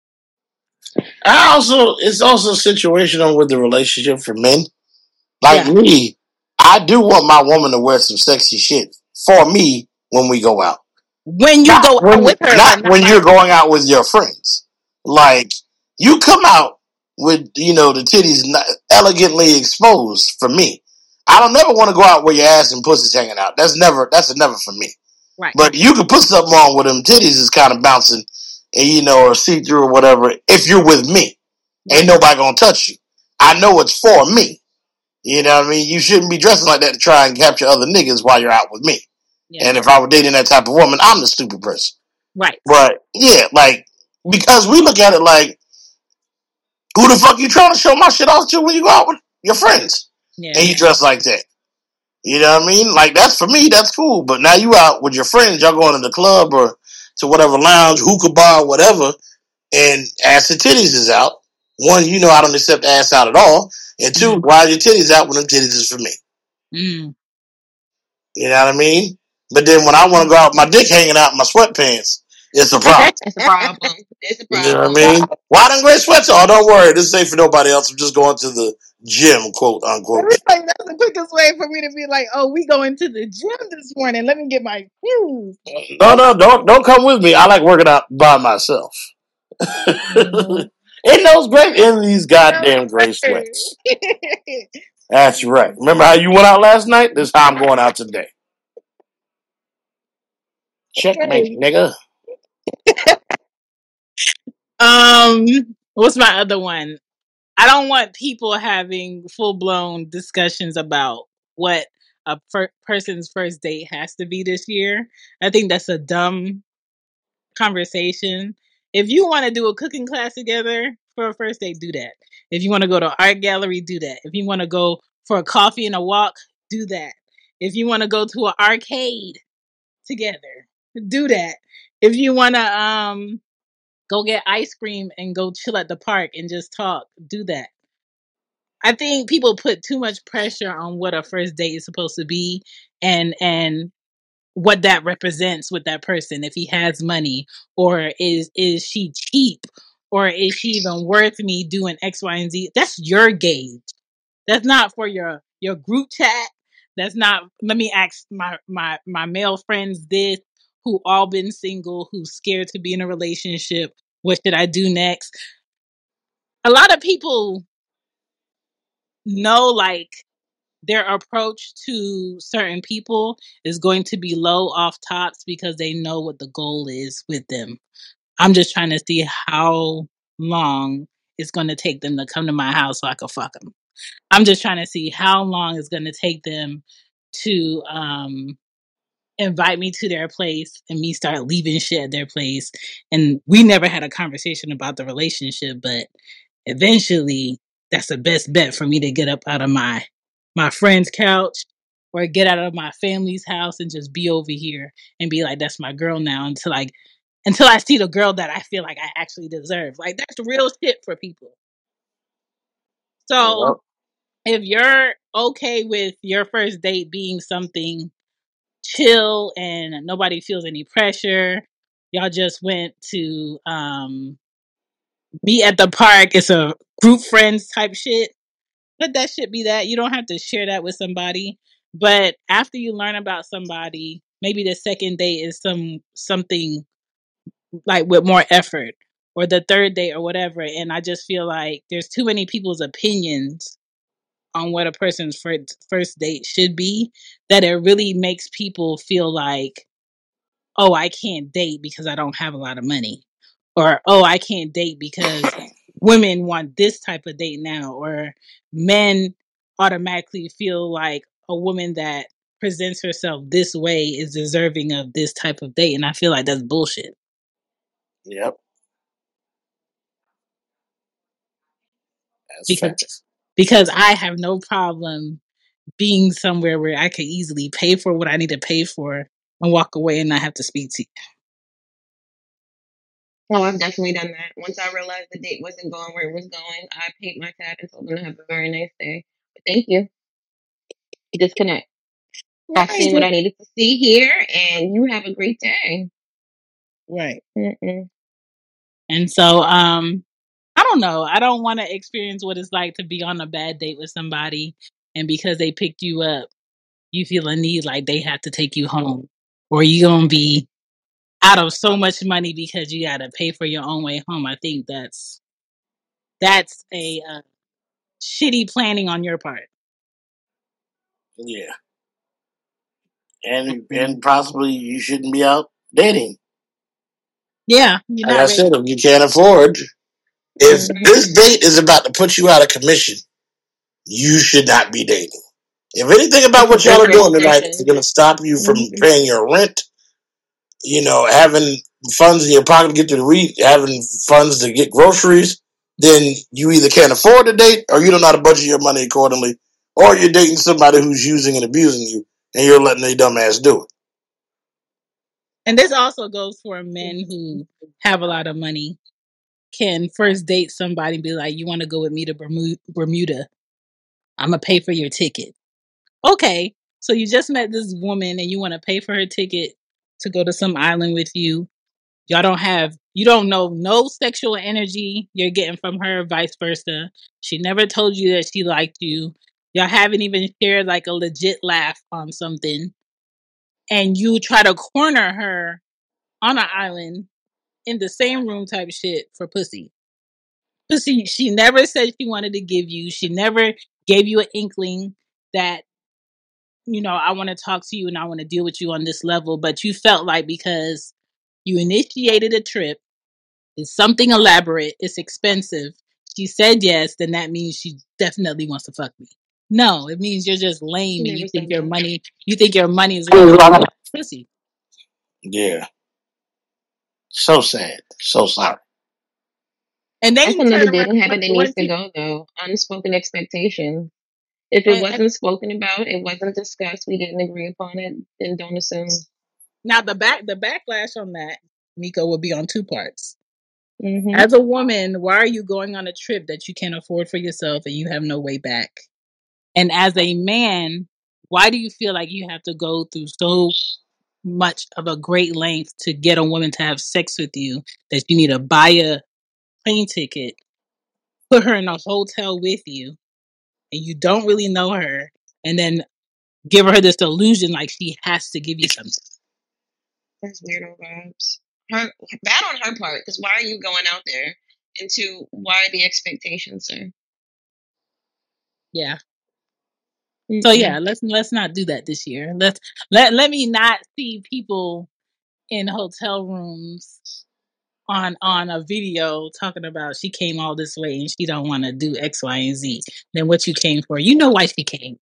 It's also situational with the relationship for men. Like Yeah, me, I do want my woman to wear some sexy shit for me when we go out. when you go out with her, but Not not when by you're going out with your friends. Like you come out with the titties elegantly exposed for me. I don't never want to go out where your ass and pussy's hanging out. That's a never for me. right. But you can put something on with them titties is kind of bouncing, and or see through or whatever. If you're with me, ain't Right. nobody gonna touch you. I know it's for me. You know what I mean? You shouldn't be dressing like that to try and capture other niggas while you're out with me. Yeah. And if I were dating that type of woman, I'm the stupid person. Right. But yeah, like because we look at it like, who the fuck you trying to show my shit off to when you go out with your friends Yeah. and you dress like that? You know what I mean? Like that's for me, that's cool. But now you out with your friends, y'all going to the club or to whatever lounge, hookah bar, whatever, and ass and titties is out. One, you know I don't accept ass out at all. And two, Mm. why are your titties out when them titties is for me? Mm. You know what I mean? But then when I want to go out with my dick hanging out in my sweatpants, it's a problem. It's a problem. It's a You know what I problem. mean? Why them gray sweats? Oh, don't worry. This ain't for nobody else. I'm just going to the gym, quote unquote. Like, that's the quickest way for me to be like, oh, we going to the gym this morning. Let me get my shoes. No, don't come with me. I like working out by myself. Mhm. In those in these goddamn gray sweats. That's right. Remember how you went out last night? This is how I'm going out today. Checkmate, Right. nigga. What's my other one? I don't want people having full blown discussions about what a person's first date has to be this year. I think that's a dumb conversation. If you want to do a cooking class together for a first date, do that. If you want to go to art gallery, do that. If you want to go for a coffee and a walk, do that. If you want to go to an arcade together, do that. If you want to go get ice cream and go chill at the park and just talk, do that. I think people put too much pressure on what a first date is supposed to be, and what that represents with that person. If he has money, or is she cheap, or is she even worth me doing X, Y, and Z? That's your gauge. That's not for your group chat. That's not. Let me ask my male friends this, who all been single, who's scared to be in a relationship. What should I do next? A lot of people know, like, their approach to certain people is going to be low off tops because they know what the goal is with them. I'm just trying to see how long it's going to take them to come to my house so I can fuck them. I'm just trying to see how long it's going to take them to invite me to their place and me start leaving shit at their place. And we never had a conversation about the relationship, but eventually that's the best bet for me to get up out of my friend's couch or get out of my family's house and just be over here and be like, that's my girl now, until I see the girl that I feel like I actually deserve. Like, that's the real shit for people. So Yep. if you're okay with your first date being something chill and nobody feels any pressure, y'all just went to meet at the park, it's a group friends type shit, let that shit be that. You don't have to share that with somebody. But after you learn about somebody, maybe the second date is something like with more effort, or the third date or whatever. And I just feel like there's too many people's opinions on what a person's first date should be, that it really makes people feel like, oh, I can't date because I don't have a lot of money, or oh, I can't date because women want this type of date now, or men automatically feel like a woman that presents herself this way is deserving of this type of date. And I feel like that's bullshit. Yep. That's because facts. because I have no problem being somewhere where I could easily pay for what I need to pay for and walk away and not have to speak to you. Oh, I've definitely done that. Once I realized the date wasn't going where it was going, I paid my tab and told them to have a very nice day. But thank you. Disconnect. I've seen what Right. I needed to see here, and you have a great day. Right. Mm-mm. And so, I don't know. I don't want to experience what it's like to be on a bad date with somebody, and because they picked you up, you feel a need like they have to take you home, or you gonna be out of so much money because you got to pay for your own way home. I think that's a shitty planning on your part. Yeah. And possibly you shouldn't be out dating. Yeah, you're Like I not ready. said, if you can't afford, if Mm-hmm. this date is about to put you out of commission, you should not be dating. If anything about It's a what y'all are dangerous doing tonight is decision. going to stop you from Mm-hmm. paying your rent, having funds in your pocket to get to the REIT, having funds to get groceries, then you either can't afford to date or you don't know how to budget your money accordingly, or you're dating somebody who's using and abusing you and you're letting their dumb ass do it. And this also goes for men who have a lot of money. can first date somebody and be like, "You want to go with me to Bermuda? I'm gonna pay for your ticket." Okay, so you just met this woman and you want to pay for her ticket to go to some island with you. You don't know no sexual energy you're getting from her, vice versa. She never told you that she liked you. Y'all haven't even shared like a legit laugh on something. And you try to corner her on an island in the same room type shit for pussy. Pussy, she never said she wanted to give you. She never gave you an inkling that, I want to talk to you and I want to deal with you on this level. But you felt like because you initiated a trip, it's something elaborate, it's expensive. She said yes, then that means she definitely wants to fuck me. No, it means you're just She lame and never said that. you think your money is going to pussy. Yeah. So sad. So sorry. And then That's you turn another around dating habit that what needs if to you, go though. Unspoken expectation. If it and wasn't spoken about, it wasn't discussed, we didn't agree upon it, then don't assume. now the backlash on that, Nico, will be on two parts. Hmm. As a woman, why are you going on a trip that you can't afford for yourself and you have no way back? And as a man, why do you feel like you have to go through so much of a great length to get a woman to have sex with you that you need to buy a plane ticket, put her in a hotel with you, and you don't really know her, and then give her this illusion like she has to give you something? That's weirdo vibes. Her bad on her part, because why are you going out there? And two, why are the expectations, sir? Yeah. So Mm-mm. yeah, let's not do that this year. Let me not see people in hotel rooms on a video talking about she came all this way and she don't want to do X, Y, and Z. Then what you came for? You know why she came.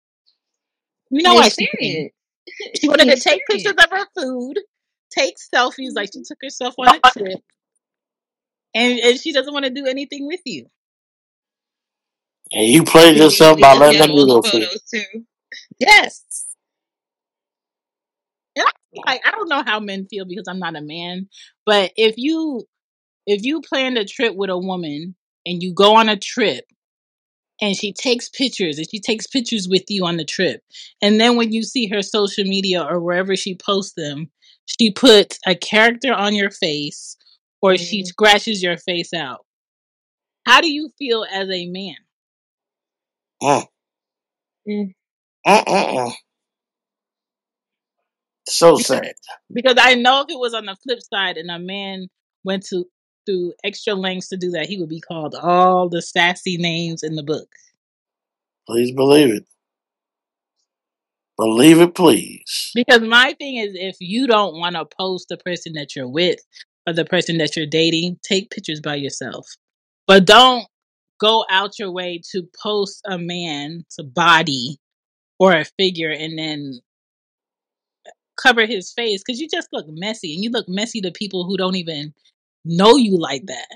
You know The why she came. experience. She It's wanted the to take pictures experience. of her food, take selfies like she Mhm. took herself on a trip, and she doesn't want to do anything with you. And you played She yourself usually by just letting got them do all the those shit. photos too. Yes. And I don't know how men feel because I'm not a man, but if you planned a trip with a woman and you go on a trip and she takes pictures with you on the trip, and then when you see her social media or wherever she posts them, she puts a character on your face or she Mm, scratches your face out. How do you feel as a man? Mm. mm. Mm-mm-mm. So sad. Because I know if it was on the flip side and a man went to through extra lengths to do that, he would be called all the sassy names in the book. Please believe it. Believe it, please. Because my thing is, if you don't want to post the person that you're with or the person that you're dating, take pictures by yourself. But don't go out your way to post a man's body or a figure and then cover his face because you just look messy and you look messy to people who don't even know you like that.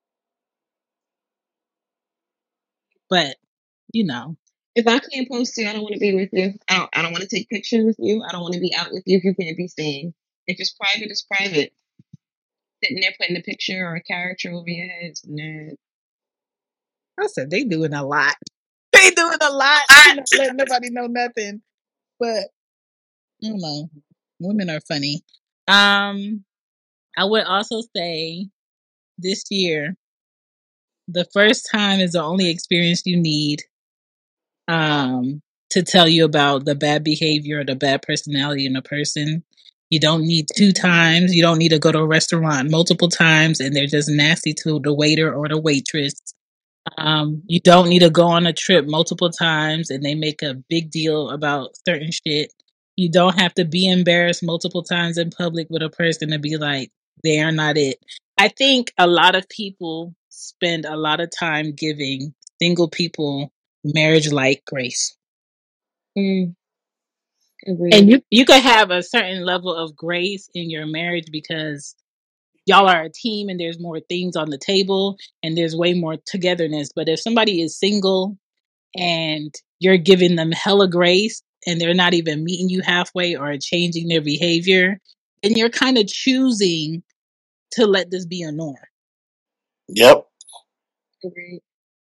But, you know, If I can't post you, I don't want to be with you. I don't want to take pictures with you. I don't want to be out with you if you can't be seen. If it's private, it's private. Sitting there putting a picture or a character over your head, it's nah. I said they doing a lot. They doing a lot to not let nobody know nothing. But I don't know. Women are funny. Um, I would also say this year, the first time is the only experience you need to tell you about the bad behavior or the bad personality in a person. You don't need two Mhm. times. You don't need to go to a restaurant multiple times and they're just nasty to the waiter or the waitress. You don't need to go on a trip multiple times and they make a big deal about certain shit. You don't have to be embarrassed multiple times in public with a person to be like, they are not it. I think a lot of people spend a lot of time giving single people marriage like grace. Mm, And agreed. you could have a certain level of grace in your marriage because y'all are a team and there's more things on the table and there's way more togetherness. But if somebody is single and you're giving them hella grace and they're not even meeting you halfway or changing their behavior, then you're kind of choosing to let this be a norm. Yep. Agreed.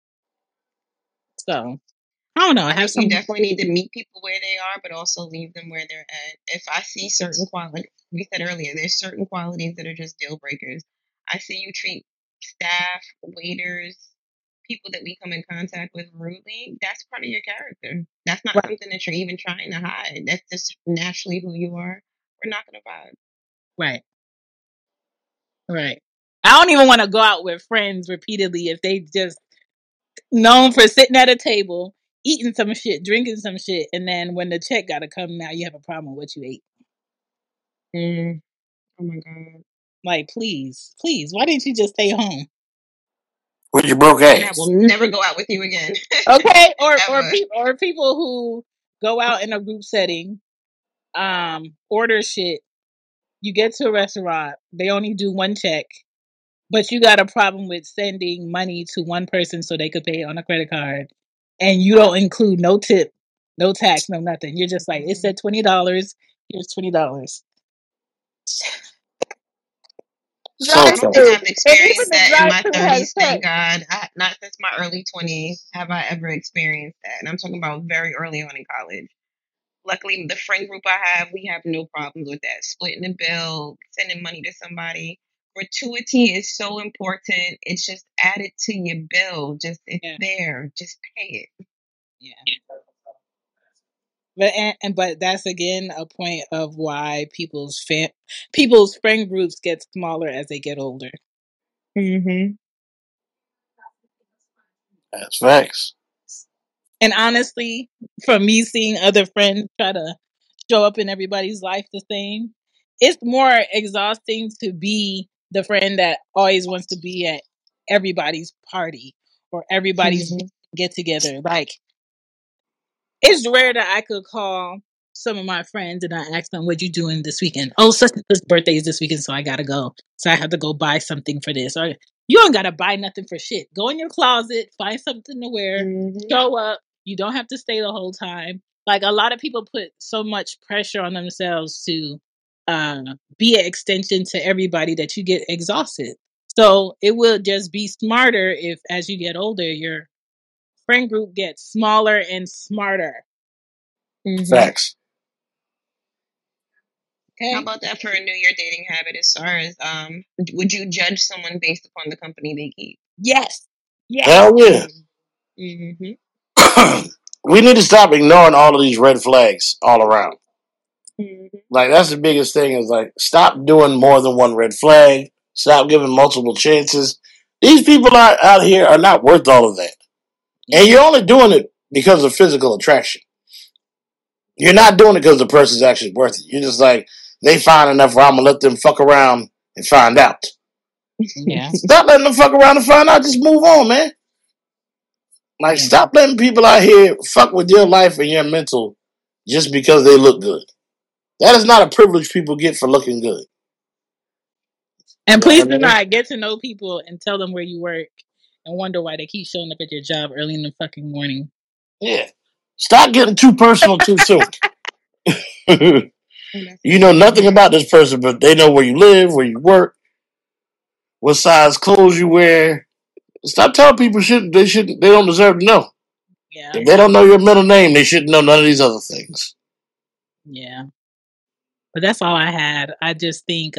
So I don't know. I I have think you some. definitely need to meet people where they are, but also leave them where they're at. If I see certain qualities, like we said earlier, there's certain qualities that are just deal breakers. I see you treat staff, waiters, people that we come in contact with rudely. That's part of your character. That's not Right. something that you're even trying to hide. That's just naturally who you are. We're not gonna vibe. Right. Right. I don't even want to go out with friends repeatedly if they just known for sitting at a table, eating some shit, drinking some shit, and then when the check gotta come, now you have a problem with what you ate. Mm. Oh my god. Like, please, please, why didn't you just stay home? With your broke And I ass. will never go out with you again. Okay, or Ever. people or people who go out in a group setting, order shit. You get to a restaurant, they only do one check, but you got a problem with sending money to one person so they could pay on a credit card, and you don't include no tip, no tax, no nothing. You're just like, it said $20. Here's $20. So I Drive don't think through, trash. I've and even experienced the that in drive my through has 30s, cut. thank God. Not since my early 20s have I ever experienced that. And I'm talking about very early on in college. Luckily, the friend group I have, we have no problems with that. Splitting the bill, sending money to somebody. Gratuity is so important. It's just added to your bill. Just, it's Yeah, there. Just pay it. yeah. But that's again a point of why people's friend groups get smaller as they get older. Mm-hmm. That's facts. And honestly, from me seeing other friends try to show up in everybody's life the same, it's more exhausting to be the friend that always wants to be at everybody's party or everybody's Mm-hmm. get together. Like, it's rare that I could call some of my friends and I ask them, "What you doing this weekend?" Oh, such and such birthday is this weekend, so I gotta go. So I have to go buy something for this. Or you don't gotta buy nothing for shit. Go in your closet, find something to wear, Mm-hmm. show up. You don't have to stay the whole time. Like, a lot of people put so much pressure on themselves to be an extension to everybody that you get exhausted. So it will just be smarter if, as you get older, your friend group gets smaller and smarter. Mm-hmm. Facts. How Okay. about that for a New Year dating habit? As far as would you judge someone based upon the company they keep? Yes. Yes. Hell yeah. Mm-hmm. We need to stop ignoring all of these red flags all around. Mm-hmm. Like that's the biggest thing is like stop doing more than one red flag. Stop giving multiple chances. These people out here are not worth all of that. And Yeah. you're only doing it because of physical attraction. You're not doing it because the person's actually worth it. You're just like, they fine enough where I'm gonna let them fuck around and find out. Yeah. Stop letting them fuck around and find out. Just move on, man. Like, Yeah. stop letting people out here fuck with your life and your mental just because they look good. That is not a privilege people get for looking good. And You know please what I do mean? not get to know people and tell them where you work and wonder why they keep showing up at your job early in the fucking morning. Yeah. Stop getting too personal too soon. Oh, that's You so know true. nothing about this person, but they know where you live, where you work, what size clothes you wear. Stop telling people shit they don't deserve to know. Yeah. If they don't know your middle name, they shouldn't know none of these other things. Yeah. But that's all I had. I just think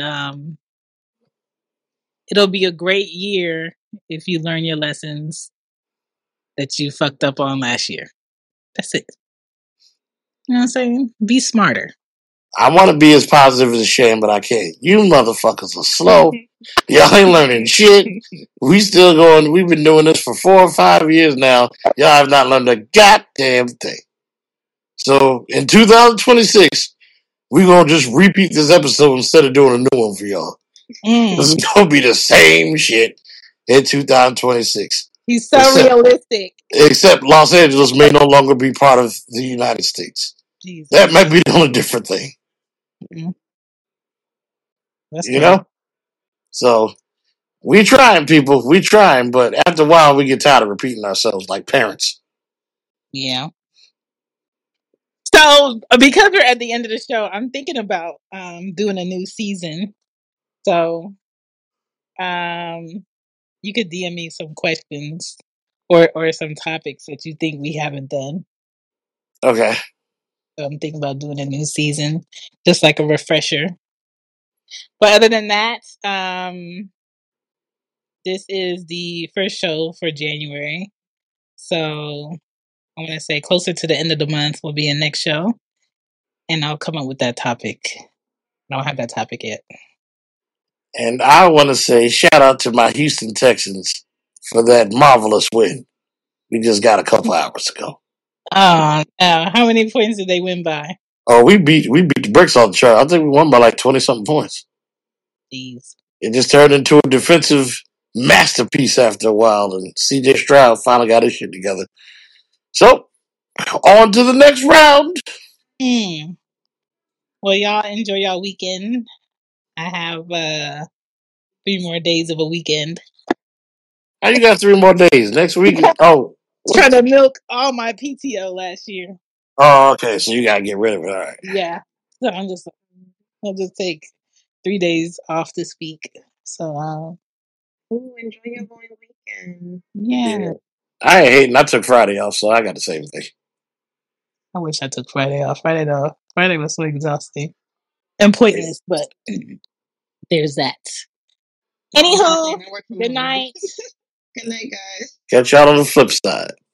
it'll be a great year if you learn your lessons that you fucked up on last year. That's it. You know what I'm saying? Be smarter. I want to be as positive as Shane, but I can't. You motherfuckers are slow. Y'all ain't learning shit. We still going. We've been doing this for 4 or 5 years now. Y'all have not learned a goddamn thing. So in 2026, we're gonna just repeat this episode instead of doing a new one for y'all. This Mm. is gonna be the same shit in 2026. He's so Except realistic. except Los Angeles may no longer be part of the United States. That Jesus. might be the only different thing. Mm. That's You crazy. know? So we trying, people. We trying, but after a while we get tired of repeating ourselves like parents. Yeah. So because we're at the end of the show, I'm thinking about doing a new season. So um You could DM me some questions or some topics that you think we haven't done. Okay. So I'm thinking about doing a new season, just like a refresher. But other than that, this is the first show for January. So I want to say closer to the end of the month will be a next show, and I'll come up with that topic. I don't have that topic yet. And I want to say shout out to my Houston Texans for that marvelous win we just got a couple hours ago. How many points did they win by? Oh, we beat the bricks on the chart. I think we won by like 20 something points. Jeez. It just turned into a defensive masterpiece after a while, and CJ Stroud finally got his shit together. So, on to the next round. Well, y'all enjoy y'all weekend. I have 3 more days of a weekend. How you got 3 more days? Next week? Trying to milk all my PTO last year. Oh, okay. So you gotta get rid of it. All right. Yeah. So I'll just take 3 days off this week. So enjoy your long weekend. yeah. I ain't hating. I took Friday off, so I got the same thing. I wish I took Friday off. Friday was so exhausting and pointless, but there's that. Anywho, good night. Good night, guys. Catch y'all on the flip side.